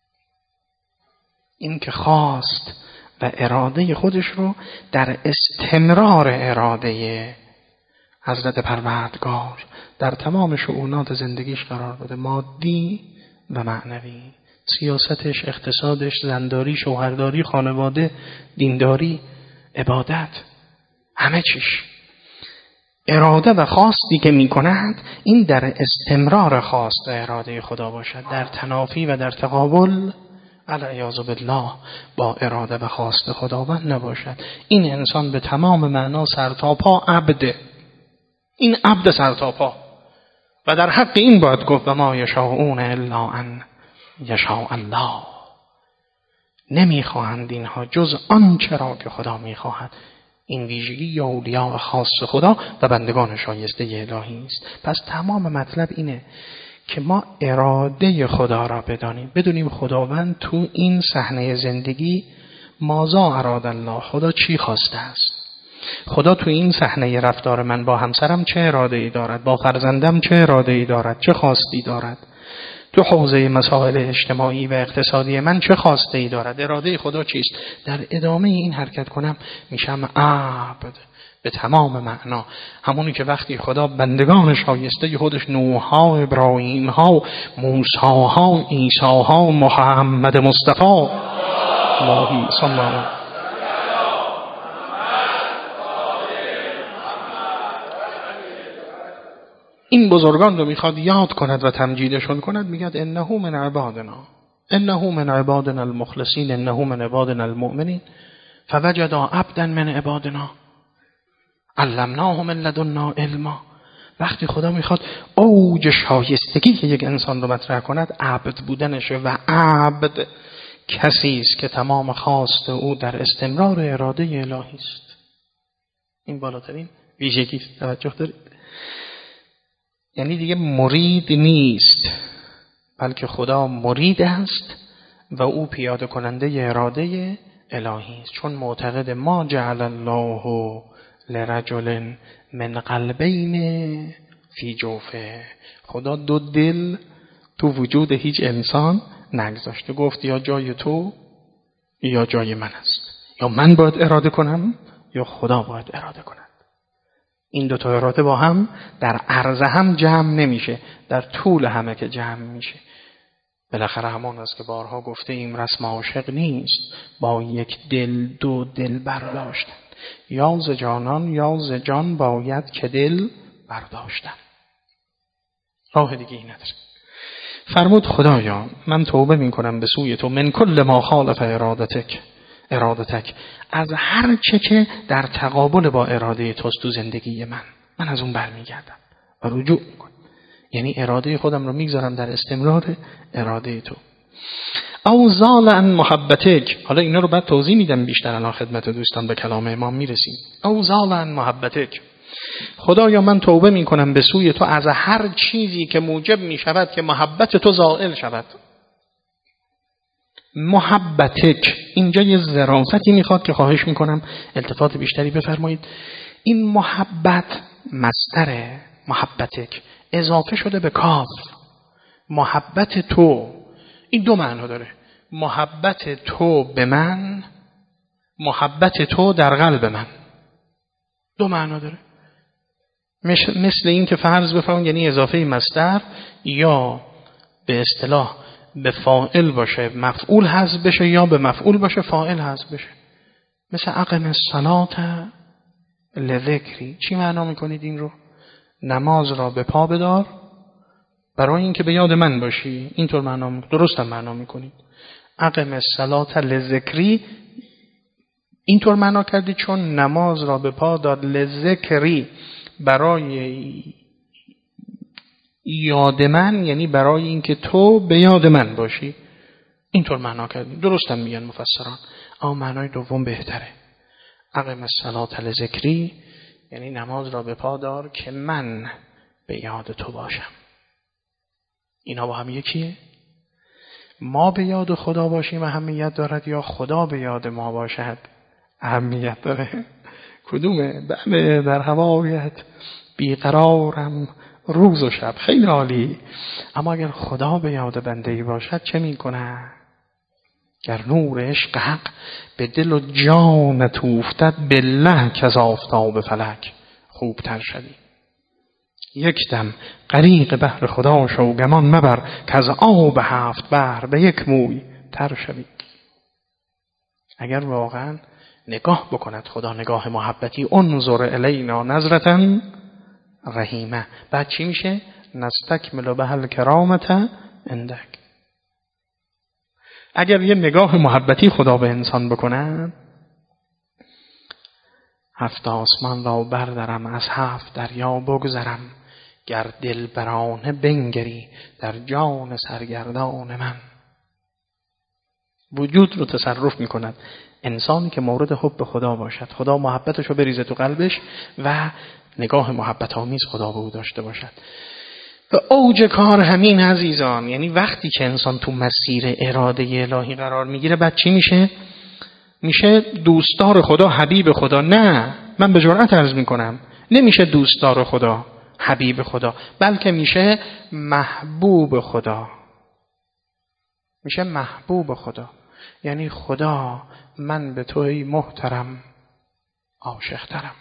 این که خواست و اراده خودش رو در استمرار اراده حضرت پروردگار در تمام شؤونات زندگیش قرار بده، مادی و معنوی، سیاستش، اقتصادش، زنداری، شوهرداری، خانواده، دینداری، عبادت، همه چیش. اراده و خواستی که می کند این در استمرار خواست و اراده خدا باشد، در تنافی و در تقابل علیاذ بالله با اراده و خواست خداوند نباشد. این انسان به تمام معنا سرتاپا عبده، این عبد سرتاپا. و در حق این باید گفت و ما یشاءون الا ان یشاء الله. نمیخواهند اینها جز آنچه را که خدا میخواهد. این ویژگی یا اولیاء خاص خدا و بندگان شایسته الهی است. پس تمام مطلب اینه که ما اراده خدا را بدانیم، بدونیم خداوند تو این صحنه زندگی ماذا اراد الله، خدا چی خواسته است. خدا تو این صحنه رفتار من با همسرم چه اراده ای دارد، با فرزندم چه اراده ای دارد، چه خواستی دارد، تو حوزه مسائل اجتماعی و اقتصادی من چه خواسته ای دارد، اراده خدا چیست. در ادامه این حرکت کنم میشم عبد به تمام معنا. همونی که وقتی خدا بندگان شایسته خودش نوح ها، ابراهیم ها، موسی ها، عیسی ها، محمد مصطفی اللهم صل علی این بزرگان رو میخواد یاد کند و تمجیدشون کند، میگه انه من عبادنا، انه من عبادنا المخلصین، انه من عبادنا المؤمنین فوجد عبدا من عبادنا علمناه من لدنا علما. وقتی خدا میخواد اوج شایستگی که یک انسان رو مطرح کند عبد بودنشه، و عبد کسی است که تمام خواست او در استمرار اراده الهی است. این بالاترین ویژگی است. توجه دارید؟ یعنی دیگه مرید نیست، بلکه خدا مرید است و او پیاده کننده اراده الهی است. چون معتقد ما جعل الله لرجل من قلبین فی جوفه، خدا دو دل تو وجود هیچ انسان نگذاشته. گفت یا جای تو یا جای من است، یا من باید اراده کنم یا خدا باید اراده کند. این دو تا اراده با هم در عرض هم جمع نمیشه، در طول همه که جمع میشه. بالاخره همان است که بارها گفته ایم رسم عاشق نیست با یک دل دو دل برداشتن، یا ز جانان یا ز جان باید که دل برداشتن. راه دیگه ای نداره. فرمود خدایا من توبه میکنم به سوی تو من کل ما خالف ارادتک ارادتک از هر چه که در تقابل با اراده توست تو زندگی من، من از اون برمیگردم و رجوع میکنم. یعنی اراده خودم رو میگذارم در استمرار اراده تو. او زال عن محبتک، حالا اینا رو بعد توضیح میدم بیشتر الان خدمت دوستان به کلام امام میرسیم. او زال عن محبتک، خدایا من توبه میکنم به سوی تو از هر چیزی که موجب میشود که محبت تو زائل شود. محبتک اینجا یه ظرافتی میخواد که خواهش میکنم التفات بیشتری بفرمایید. این محبت مصدر محبتک اضافه شده به کاف. محبت تو این دو معنا داره، محبت تو به من، محبت تو در قلب من، دو معنا داره. مثل این که فرض بفرمایید یعنی اضافه مصدر یا به اصطلاح به فاعل باشه مفعول حذف بشه، یا به مفعول باشه فاعل حذف بشه. مثل اقم الصلاة لذکری. چی معنا میکنید این رو؟ نماز را به پا بدار برای اینکه به یاد من باشی. اینطور معنا میکنید، درست هم معنا میکنید. اقم الصلاة لذکری اینطور معنا کردی چون نماز را به پا داد، لذکری برای یاد من، یعنی برای اینکه تو به یاد من باشی. اینطور معنا کردی، درست هم میگن مفسران، اما معنای دوم بهتره. اقم الصلاة لذکری یعنی نماز را به پا دار که من به یاد تو باشم. اینا با هم یکیه؟ ما به یاد خدا باشیم اهمیت دارد یا خدا به یاد ما باشد اهمیت داره؟ کدومه؟ بله، در هوایت بیقرارم روز و شب، خیلی عالی. اما اگر خدا به یاد بنده‌ای باشد چه میکنه؟ گر نور عشق حق به دل و جانت افتد، بالله که از آفتاب فلک خوبتر شدی. یک دم غریق بحر خدا شو، گمان مبر که از آب هفت بحر به یک موی تر شوی. اگر واقعا نگاه بکند خدا نگاه محبتی، انظر الینا نظرة رحیمه، بعد چی میشه؟ نستکمل به الکرامة عندک. اگر یه نگاه محبتی خدا به انسان بکنه، هفت آسمان را بردارم، از هفت دریا بگذرم، گر دل برانه بنگری در جان سرگردان من. وجود رو تصرف میکند انسانی که مورد حب خدا باشد، خدا محبتش رو بریزه تو قلبش و نگاه محبت آمیز خدا به او داشته باشد. و اوج کار همین عزیزان، یعنی وقتی که انسان تو مسیر اراده الهی قرار میگیره، بعد چی میشه؟ میشه دوستدار خدا، حبیب خدا. نه، من به جرئت عرض میکنم نمیشه دوستدار خدا، حبیب خدا، بلکه میشه محبوب خدا. میشه محبوب خدا، یعنی خدا من به توی محترم عاشق‌ترم.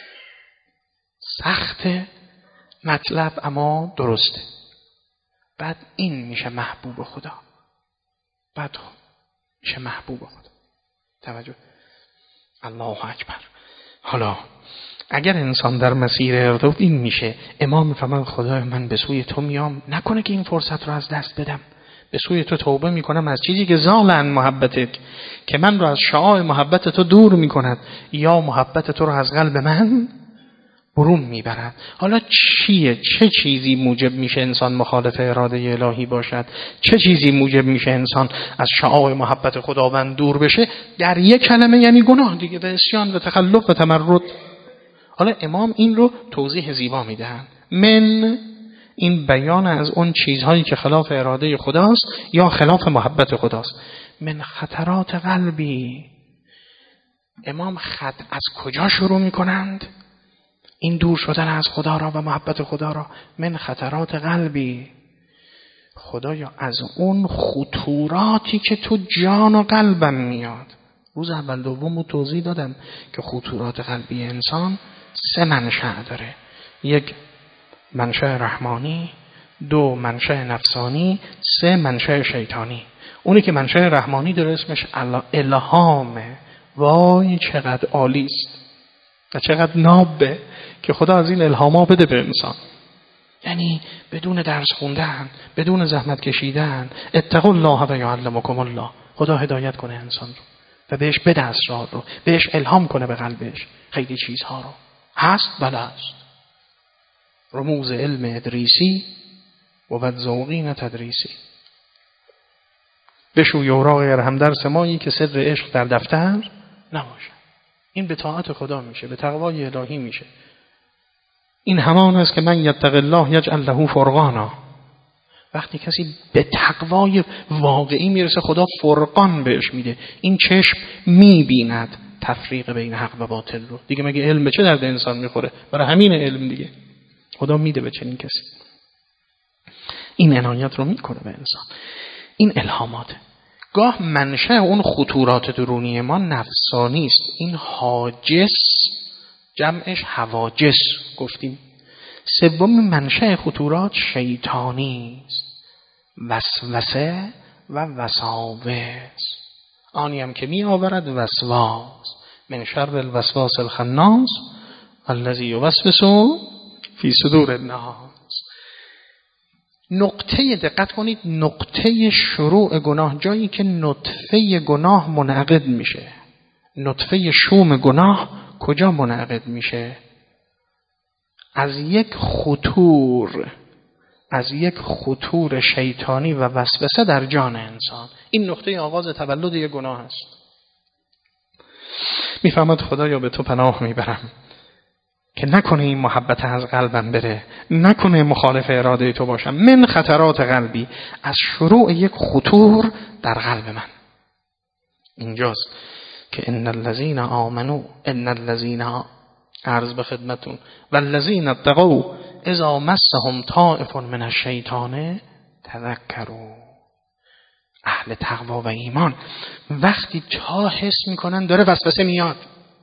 سخته مطلب اما درسته. بعد این میشه محبوب خدا، بعد میشه محبوب خدا. توجه، الله اکبر. حالا اگر انسان در مسیر ارتباط این میشه، امام میفهمن خدای من به سوی تو میام، نکنه که این فرصت رو از دست بدم، به سوی تو توبه میکنم از چیزی که زالن محبتت، که من رو از شعاع محبت تو دور میکند یا محبت تو رو از قلب من برون میبرد. حالا چیه؟ چه چیزی موجب میشه انسان مخالف اراده الهی باشد؟ چه چیزی موجب میشه انسان از شعاع محبت خداوند دور بشه؟ در یک کلمه یعنی گناه دیگه، و عصیان و تخلف و تمرد. حالا امام این رو توضیح زیبا میدهند. من این بیان از اون چیزهایی که خلاف اراده خداست یا خلاف محبت خداست. من خطرات قلبی. امام خط از کجا شروع میکنند؟ این دور شدن از خدا را و محبت خدا را. من خطرات قلبی، خدایا از اون خطوراتی که تو جان و قلبم میاد. روز اول دوم رو توضیح دادم که خطورات قلبی انسان سه منشأ داره. یک منشأ رحمانی، دو منشأ نفسانی، سه منشأ شیطانی. اونی که منشأ رحمانی داره اسمش الهامه. وای چقدر عالی است و چقدر نابه که خدا از این الهاما بده به انسان. یعنی بدون درس خوندن، بدون زحمت کشیدن، اتقوا الله و یعلمکم الله، خدا هدایت کنه انسان رو و بهش بده اسرار رو، بهش الهام کنه به قلبش خیلی چیزها رو. هست؟ بله هست. رموز علم ادریسی و ود ذوقین تدریسی. بشوی اوراق ارهم درس مایی که سر عشق در دفتر نباشه. این به طاعت خدا میشه، به تقوای الهی میشه. این همان است که من یتق الله یجعل له فرقانا. وقتی کسی به تقوای واقعی میرسه خدا فرقان بهش میده. این چشم میبیند تفریق بین حق و باطل رو. دیگه مگه علم به چه درد انسان میخوره؟ برای همین علم دیگه خدا میده به چنین کسی. این عنایت رو میکنه به انسان. این الهاماته. گاه منشأ اون خطورات درونی ما نفسانی است. این حاجس جمعش حواجس گفتیم. سوم منشأ خطورات شیطانی است. وسوسه و وساوس. آنی هم که می آورد وسواس. من شر الوسواس الخناس الذی یوسوس فی صدور الناس. نقطه دقت کنید، نقطه شروع گناه، جایی که نطفه گناه منعقد میشه. نطفه شوم گناه کجا منعقد میشه؟ از یک خطور از یک خطور شیطانی و وسوسه در جان انسان. این نقطه آغاز تولد یک گناه است. میفهمد خدایا به تو پناه میبرم که نکنه این محبت از قلبم بره، نکنه مخالف اراده تو باشم. من خطرات قلبی، از شروع یک خطور در قلب من. اینجاست که ان الذين آمنوا ان الذين عرض به خدمتون والذین اتقوا اذا مسهم طائف من الشیطان تذکروا. اهل تقوا و ایمان وقتی تا حس میکنن داره وسوسه میاد،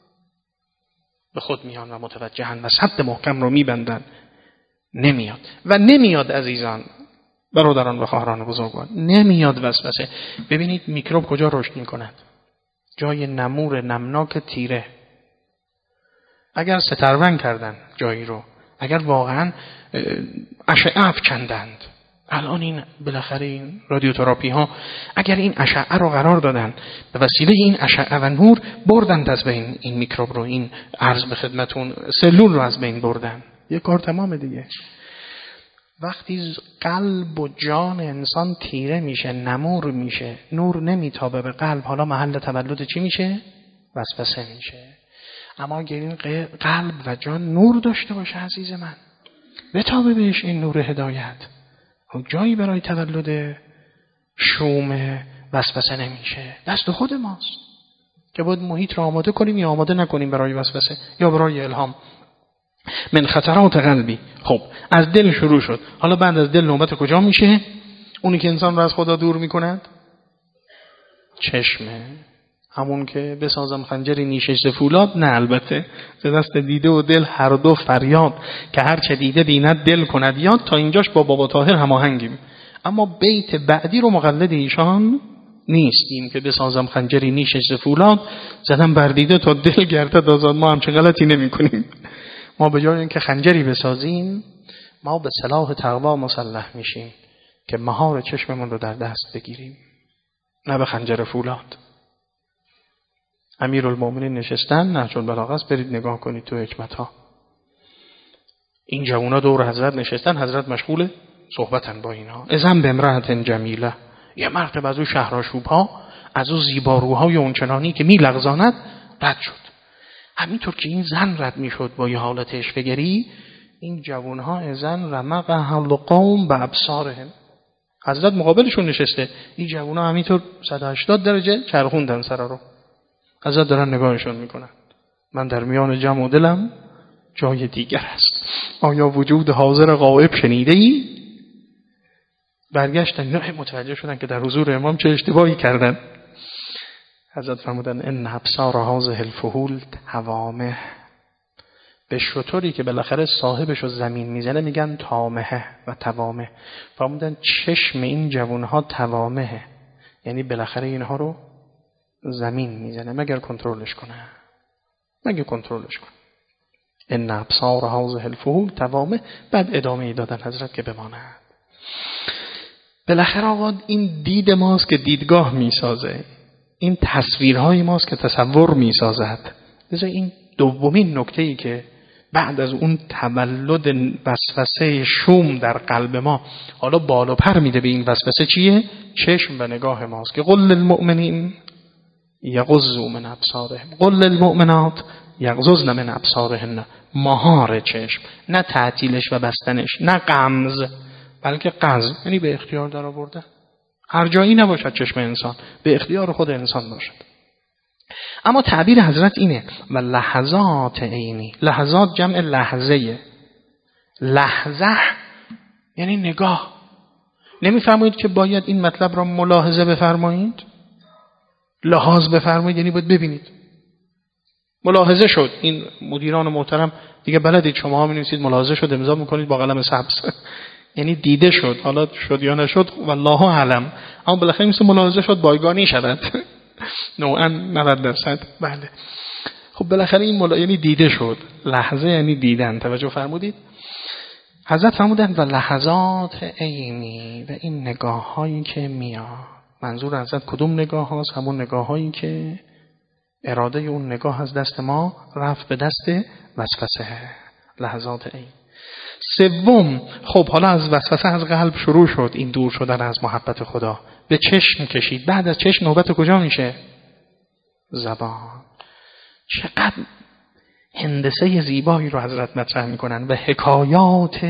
به خود میان و متوجهن و سد محکم رو میبندن، نمیاد. و نمیاد عزیزان، برادران و خواهران بزرگوار، نمیاد وسوسه. ببینید میکروب کجا رشد میکند؟ جای نمور نمناک تیره. اگر سترون کردن جایی رو، اگر واقعا اشعه افکندند، الان این بالاخره این رادیوتراپی ها اگر این اشعه رو قرار دادن، به وسیله این اشعه و نور بردند از بین این میکروب رو، این عرض به خدمتون سلول رو از بین بردن، یه کار تمام دیگه. وقتی قلب و جان انسان تیره میشه، نمور میشه، نور نمیتابه به قلب، حالا محل تولد چی میشه؟ وسوسه میشه. اما اگر این قلب و جان نور داشته باشه عزیز من، بتابه بهش این نور هدایت، جایی برای تولد شوم وسوسه نمیشه. دست خود ماست که باید محیط رو آماده کنیم یا آماده نکنیم برای وسوسه یا برای الهام. من خطرات قلبی. خب از دل شروع شد، حالا بعد از دل نوبت کجا میشه؟ اونی که انسان رو از خدا دور میکند؟ چشمه. همون که بسازم خنجری نیشش ز فولاد، نه البته ز دست دیده و دل هر دو فریاد، که هر چه دیده بیند دل کند یاد. تا اینجاش با بابا طاهر هماهنگیم، اما بیت بعدی رو مقلد ایشان نیستیم که بسازم خنجری نیشش ز فولاد، زدم بر دیده تا دل گردد آزاد. ما همچه غلطی نمی کنیم. ما به جای اینکه خنجری بسازیم، ما به سلاح تقوا مسلح میشیم که مهار چشممون رو در دست بگیریم، نه به خنجر فولاد. امیرالمومنین نشستن، نه چون بلاغه است، برید نگاه کنید تو حکمت ها. این جوونا دور حضرت نشستن، حضرت مشغول صحبتن با اینها. ازم به امرأت جمیله، یه مرتب از او شهرآشوب ها، از او زیباروهای اونچنانی که میلغزاند رد شد. همینطور که این زن رد میشد با یه حالت اشفگری، این جوانها ازن رمق حل قوم به ابصارهم. حضرت مقابلشون نشسته، این جوانها همینطور صد و هشتاد درجه چرخوندن سرا رو. حضرت دارن نگاهشون میکنن. من در میان جمع و دلم جای دیگر است، آیا وجود حاضر غائب شنیده ای؟ برگشتن، نه متوجه شدن که در حضور امام چه اشتباهی کردن. حضرت فرمودن ان ابصار هذه الفحول توامه. به شطوری که بالاخره صاحبش رو زمین میزنه میگن تامه و توامه. فرمودن چشم این جوانها توامه، یعنی بالاخره اینها رو زمین میزنه مگر کنترلش کنه، مگر کنترلش کنه. ان ابصار هذه الفحول توامه. بعد ادامه ای دادن حضرت که بماند. بالاخره آقا این دید ماست که دیدگاه میسازه، این تصویرهای ماست که تصور میسازد. لذا این دومین نکته‌ای که بعد از اون تولد وسوسه شوم در قلب ما حالا بالا پر میده به این وسوسه چیه؟ چشم و نگاه ماست که قل للمؤمنین یغضوا من ابصارهم قل للمؤمنات یغضضن من ابصارهن. مهار چشم، نه تعطیلش و بستنش، نه غمز، بلکه قزم، یعنی به اختیار در آورده. هر جایی نباشد چشم انسان، به اختیار خود انسان باشد. اما تعبیر حضرت اینه و لحظات عینی. لحظات جمع لحظه. لحظه یعنی نگاه. نمیفرمایید که باید این مطلب را ملاحظه بفرمایید؟ لحاظ بفرمایید یعنی باید ببینید. ملاحظه شد. این مدیران محترم دیگه بلدید، شما ها می‌نویسید ملاحظه شد، امضا می‌کنید با قلم سبز. یعنی دیده شد، حالا شد یا نشد والله اعلم، اما بالاخره مثل ملاحظه شد بایگانی شود. نوعاً نود درصد. بله. خب بالاخره این ملا یعنی دیده شد. لحظه یعنی دیدن. توجه فرمودید؟ حضرت فرمودن و لحظات عینی، و این نگاه هایی که میاد. منظور حضرت کدوم نگاه هاست؟ همون نگاه هایی که اراده اون نگاه از دست ما رفت به دست وسوسه. لحظات عین. سوم، خب حالا از وسوسه از قلب شروع شد، این دور شدن از محبت خدا به چشم کشید. بعد از چشم نوبت کجا میشه؟ زبان. چقدر هندسه زیبایی رو حضرت مطرح میکنن. و حکایات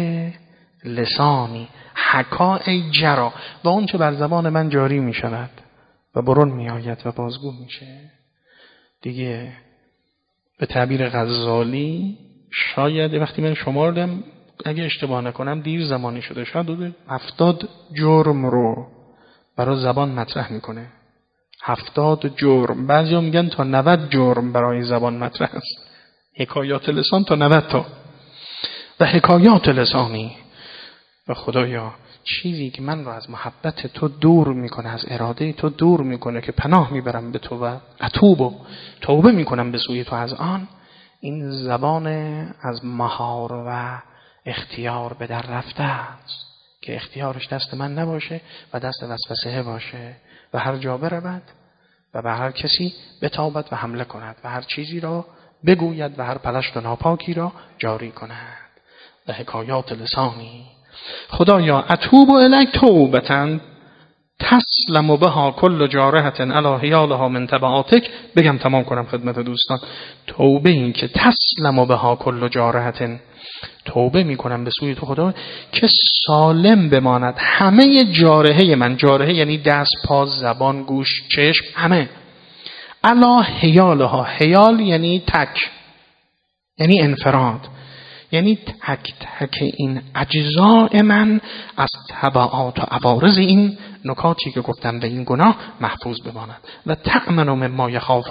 لسانی، حکا ای جرا، و اون چه بر زبان من جاری میشود و برون میآید و بازگو میشه. دیگه به تعبیر غزالی شاید وقتی من شماردم، اگه اشتباه نکنم دیر زمانی شده، شاید هفتاد جرم رو برای زبان مطرح میکنه. هفتاد جرم. بعضیا میگن تا نود جرم برای زبان مطرح است. حکایات لسان تا نود تا. و حکایات لسانی، و خدایا چیزی که من رو از محبت تو دور میکنه، از اراده تو دور میکنه که پناه میبرم به تو و اتوب و توبه میکنم به سوی تو از آن، این زبان از مهار و اختیار به در رفته است که اختیارش دست من نباشه و دست وسوسه باشه و هر جا برود و به هر کسی بتابد و حمله کند و هر چیزی را بگوید و هر پلشت و ناپاکی را جاری کند. و حکایات لسانی، خدایا اتوب الیک توبتن تسلم بها کل جارحة علی حیالها من تبعاتک. بگم تمام کنم خدمت دوستان. توبه این که تسلم بها کل جارحة، توبه میکنم به سوی تو خدا که سالم بماند همه جارحه من. جارحه یعنی دست، پا، زبان، گوش، چشم، همه. علی حیالها، حیال یعنی تک، یعنی انفراد، یعنی تک تک این اجزاء من از تبعات و عوارض این نکاتی که گفتم به این گناه محفوظ بماند. و تأمن مما یخاف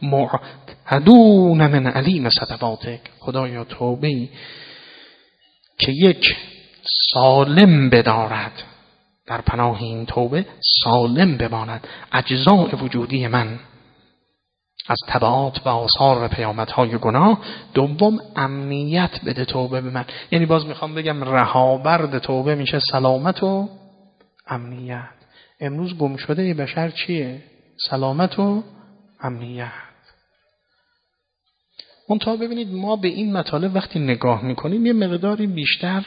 المعتدون من علیم صدقاتک. خدایا توبه‌ای که یک سالم بدارد، در پناه این توبه سالم بماند اجزاء وجودی من از تبعات و آثار و پیامدهای گناه. دوم، امنیت بده توبه به من. یعنی باز میخوام بگم رهاورد توبه میشه سلامت و امنیت. امروز گم شده بشر چیه؟ سلامت و امنیت. منتها ببینید ما به این مطالب وقتی نگاه میکنیم یه مقداری بیشتر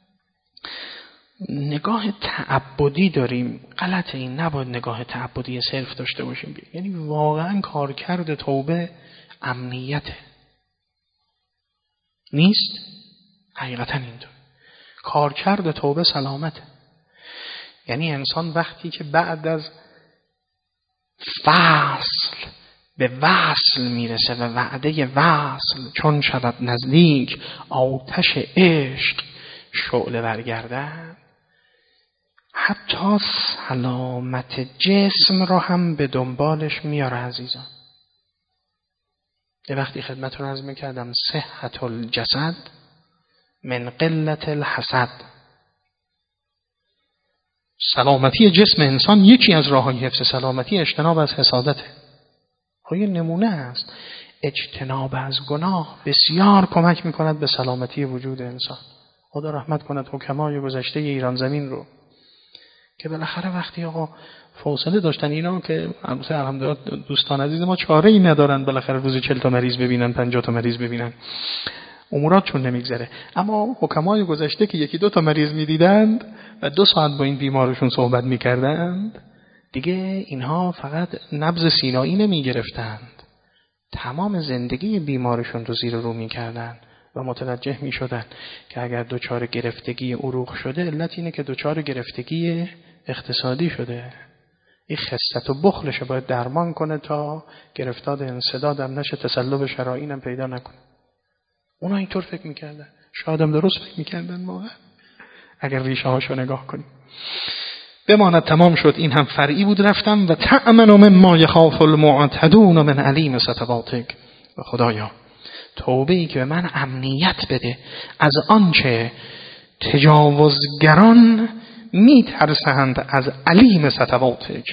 نگاه تعبدی داریم. غلط، این نباید نگاه تعبدی صرف داشته باشیم. یعنی واقعا کارکرد توبه امنیته نیست؟ حقیقتا اینطور. کارکرد توبه سلامته. یعنی انسان وقتی که بعد از فصل به وصل میرسه و وعده وصل چون شود نزدیک آتش عشق شعله برگردد، حتی سلامت جسم رو هم به دنبالش میاره عزیزان. یه وقتی خدمتتون عرض میکردم صحت الجسد من قلت الحسد. سلامتی جسم انسان یکی از راههای حفظ سلامتی اجتناب از حسادته. یه نمونه است. اجتناب از گناه بسیار کمک میکند به سلامتی وجود انسان. خدا رحمت کند حکمای گذشته ایران زمین رو که بالاخره وقتی آقا فاصله داشتن اینا که الحمدلله دوستان عزیز ما چاره ای ندارن، بالاخره روزی چهل تا مریض ببینن، پنجاه تا مریض ببینن، امورات چون نمیگذره. اما حکمای گذشته که یکی دو تا مریض میدیدند و دو ساعت با این بیمارشون صحبت میکردند، دیگه اینها فقط نبض سینایی نمیگرفتند، تمام زندگی بیمارشون رو زیر رو میکردند و متوجه می شدن که اگر دچار گرفتگی عروق شده، علت اینه که دچار گرفتگی اقتصادی شده. این خست و بخلش باید درمان کنه تا گرفتار انسداد هم نشه، تسلب شرائین هم پیدا نکنه. اونا اینطور فکر میکردن. شاید هم درست فکر میکردن واقعا اگر ریشه هاشو نگاه کنیم. بماند تمام شد. این هم فرعی بود رفتم. و تأمن مما یخاف المعتدون من علیم صدقاتک. و خدایا توبه‌ای که به من امنیت بده از آنچه تجاوزگران میترسند از علیم صدقاتک،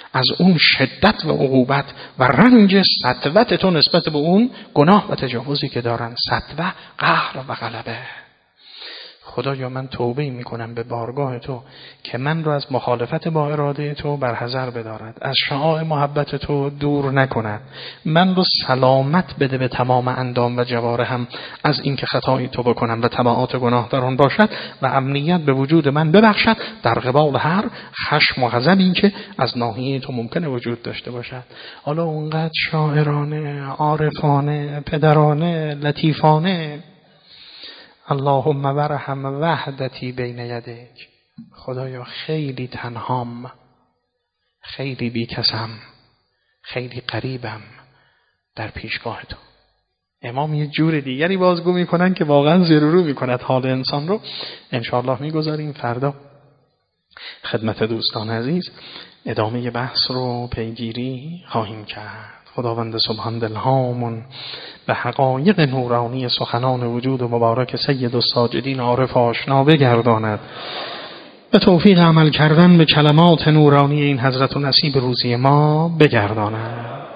از اون شدت و عقوبت و رنج سطوت تو نسبت به اون گناه و تجاوزی که دارن. سطوه قهر و غلبه. خدایا من توبه می کنم به بارگاه تو که من رو از مخالفت با اراده تو برحذر بدارد، از شعاع محبت تو دور نکند، من رو سلامت بده به تمام اندام و جوارحم از اینکه خطایی تو بکنم و تبعات گناه در آن باشد و امنیت به وجود من ببخشد در قبال هر خشم و غضبی که از ناحیه تو ممکنه وجود داشته باشد. حالا اونقدر شاعرانه، عارفانه، پدرانه، لطیفانه اللهم ورحم وحدتی بین یدیک. خدایا خیلی تنهام، خیلی بیکسم، خیلی غریبم در پیشگاه تو. امام یه جور دیگری بازگو میکنن که واقعا زیر و رو میکند حال انسان رو. انشاءالله میگذاریم فردا خدمت دوستان عزیز ادامه بحث رو پیگیری خواهیم کرد. خداوند سبحان دلهامون به حقایق نورانی سخنان وجود و مبارک سید الساجدین عارف آشنا بگرداند، به توفیق عمل کردن به کلمات نورانی این حضرت و نصیب روزی ما بگرداند.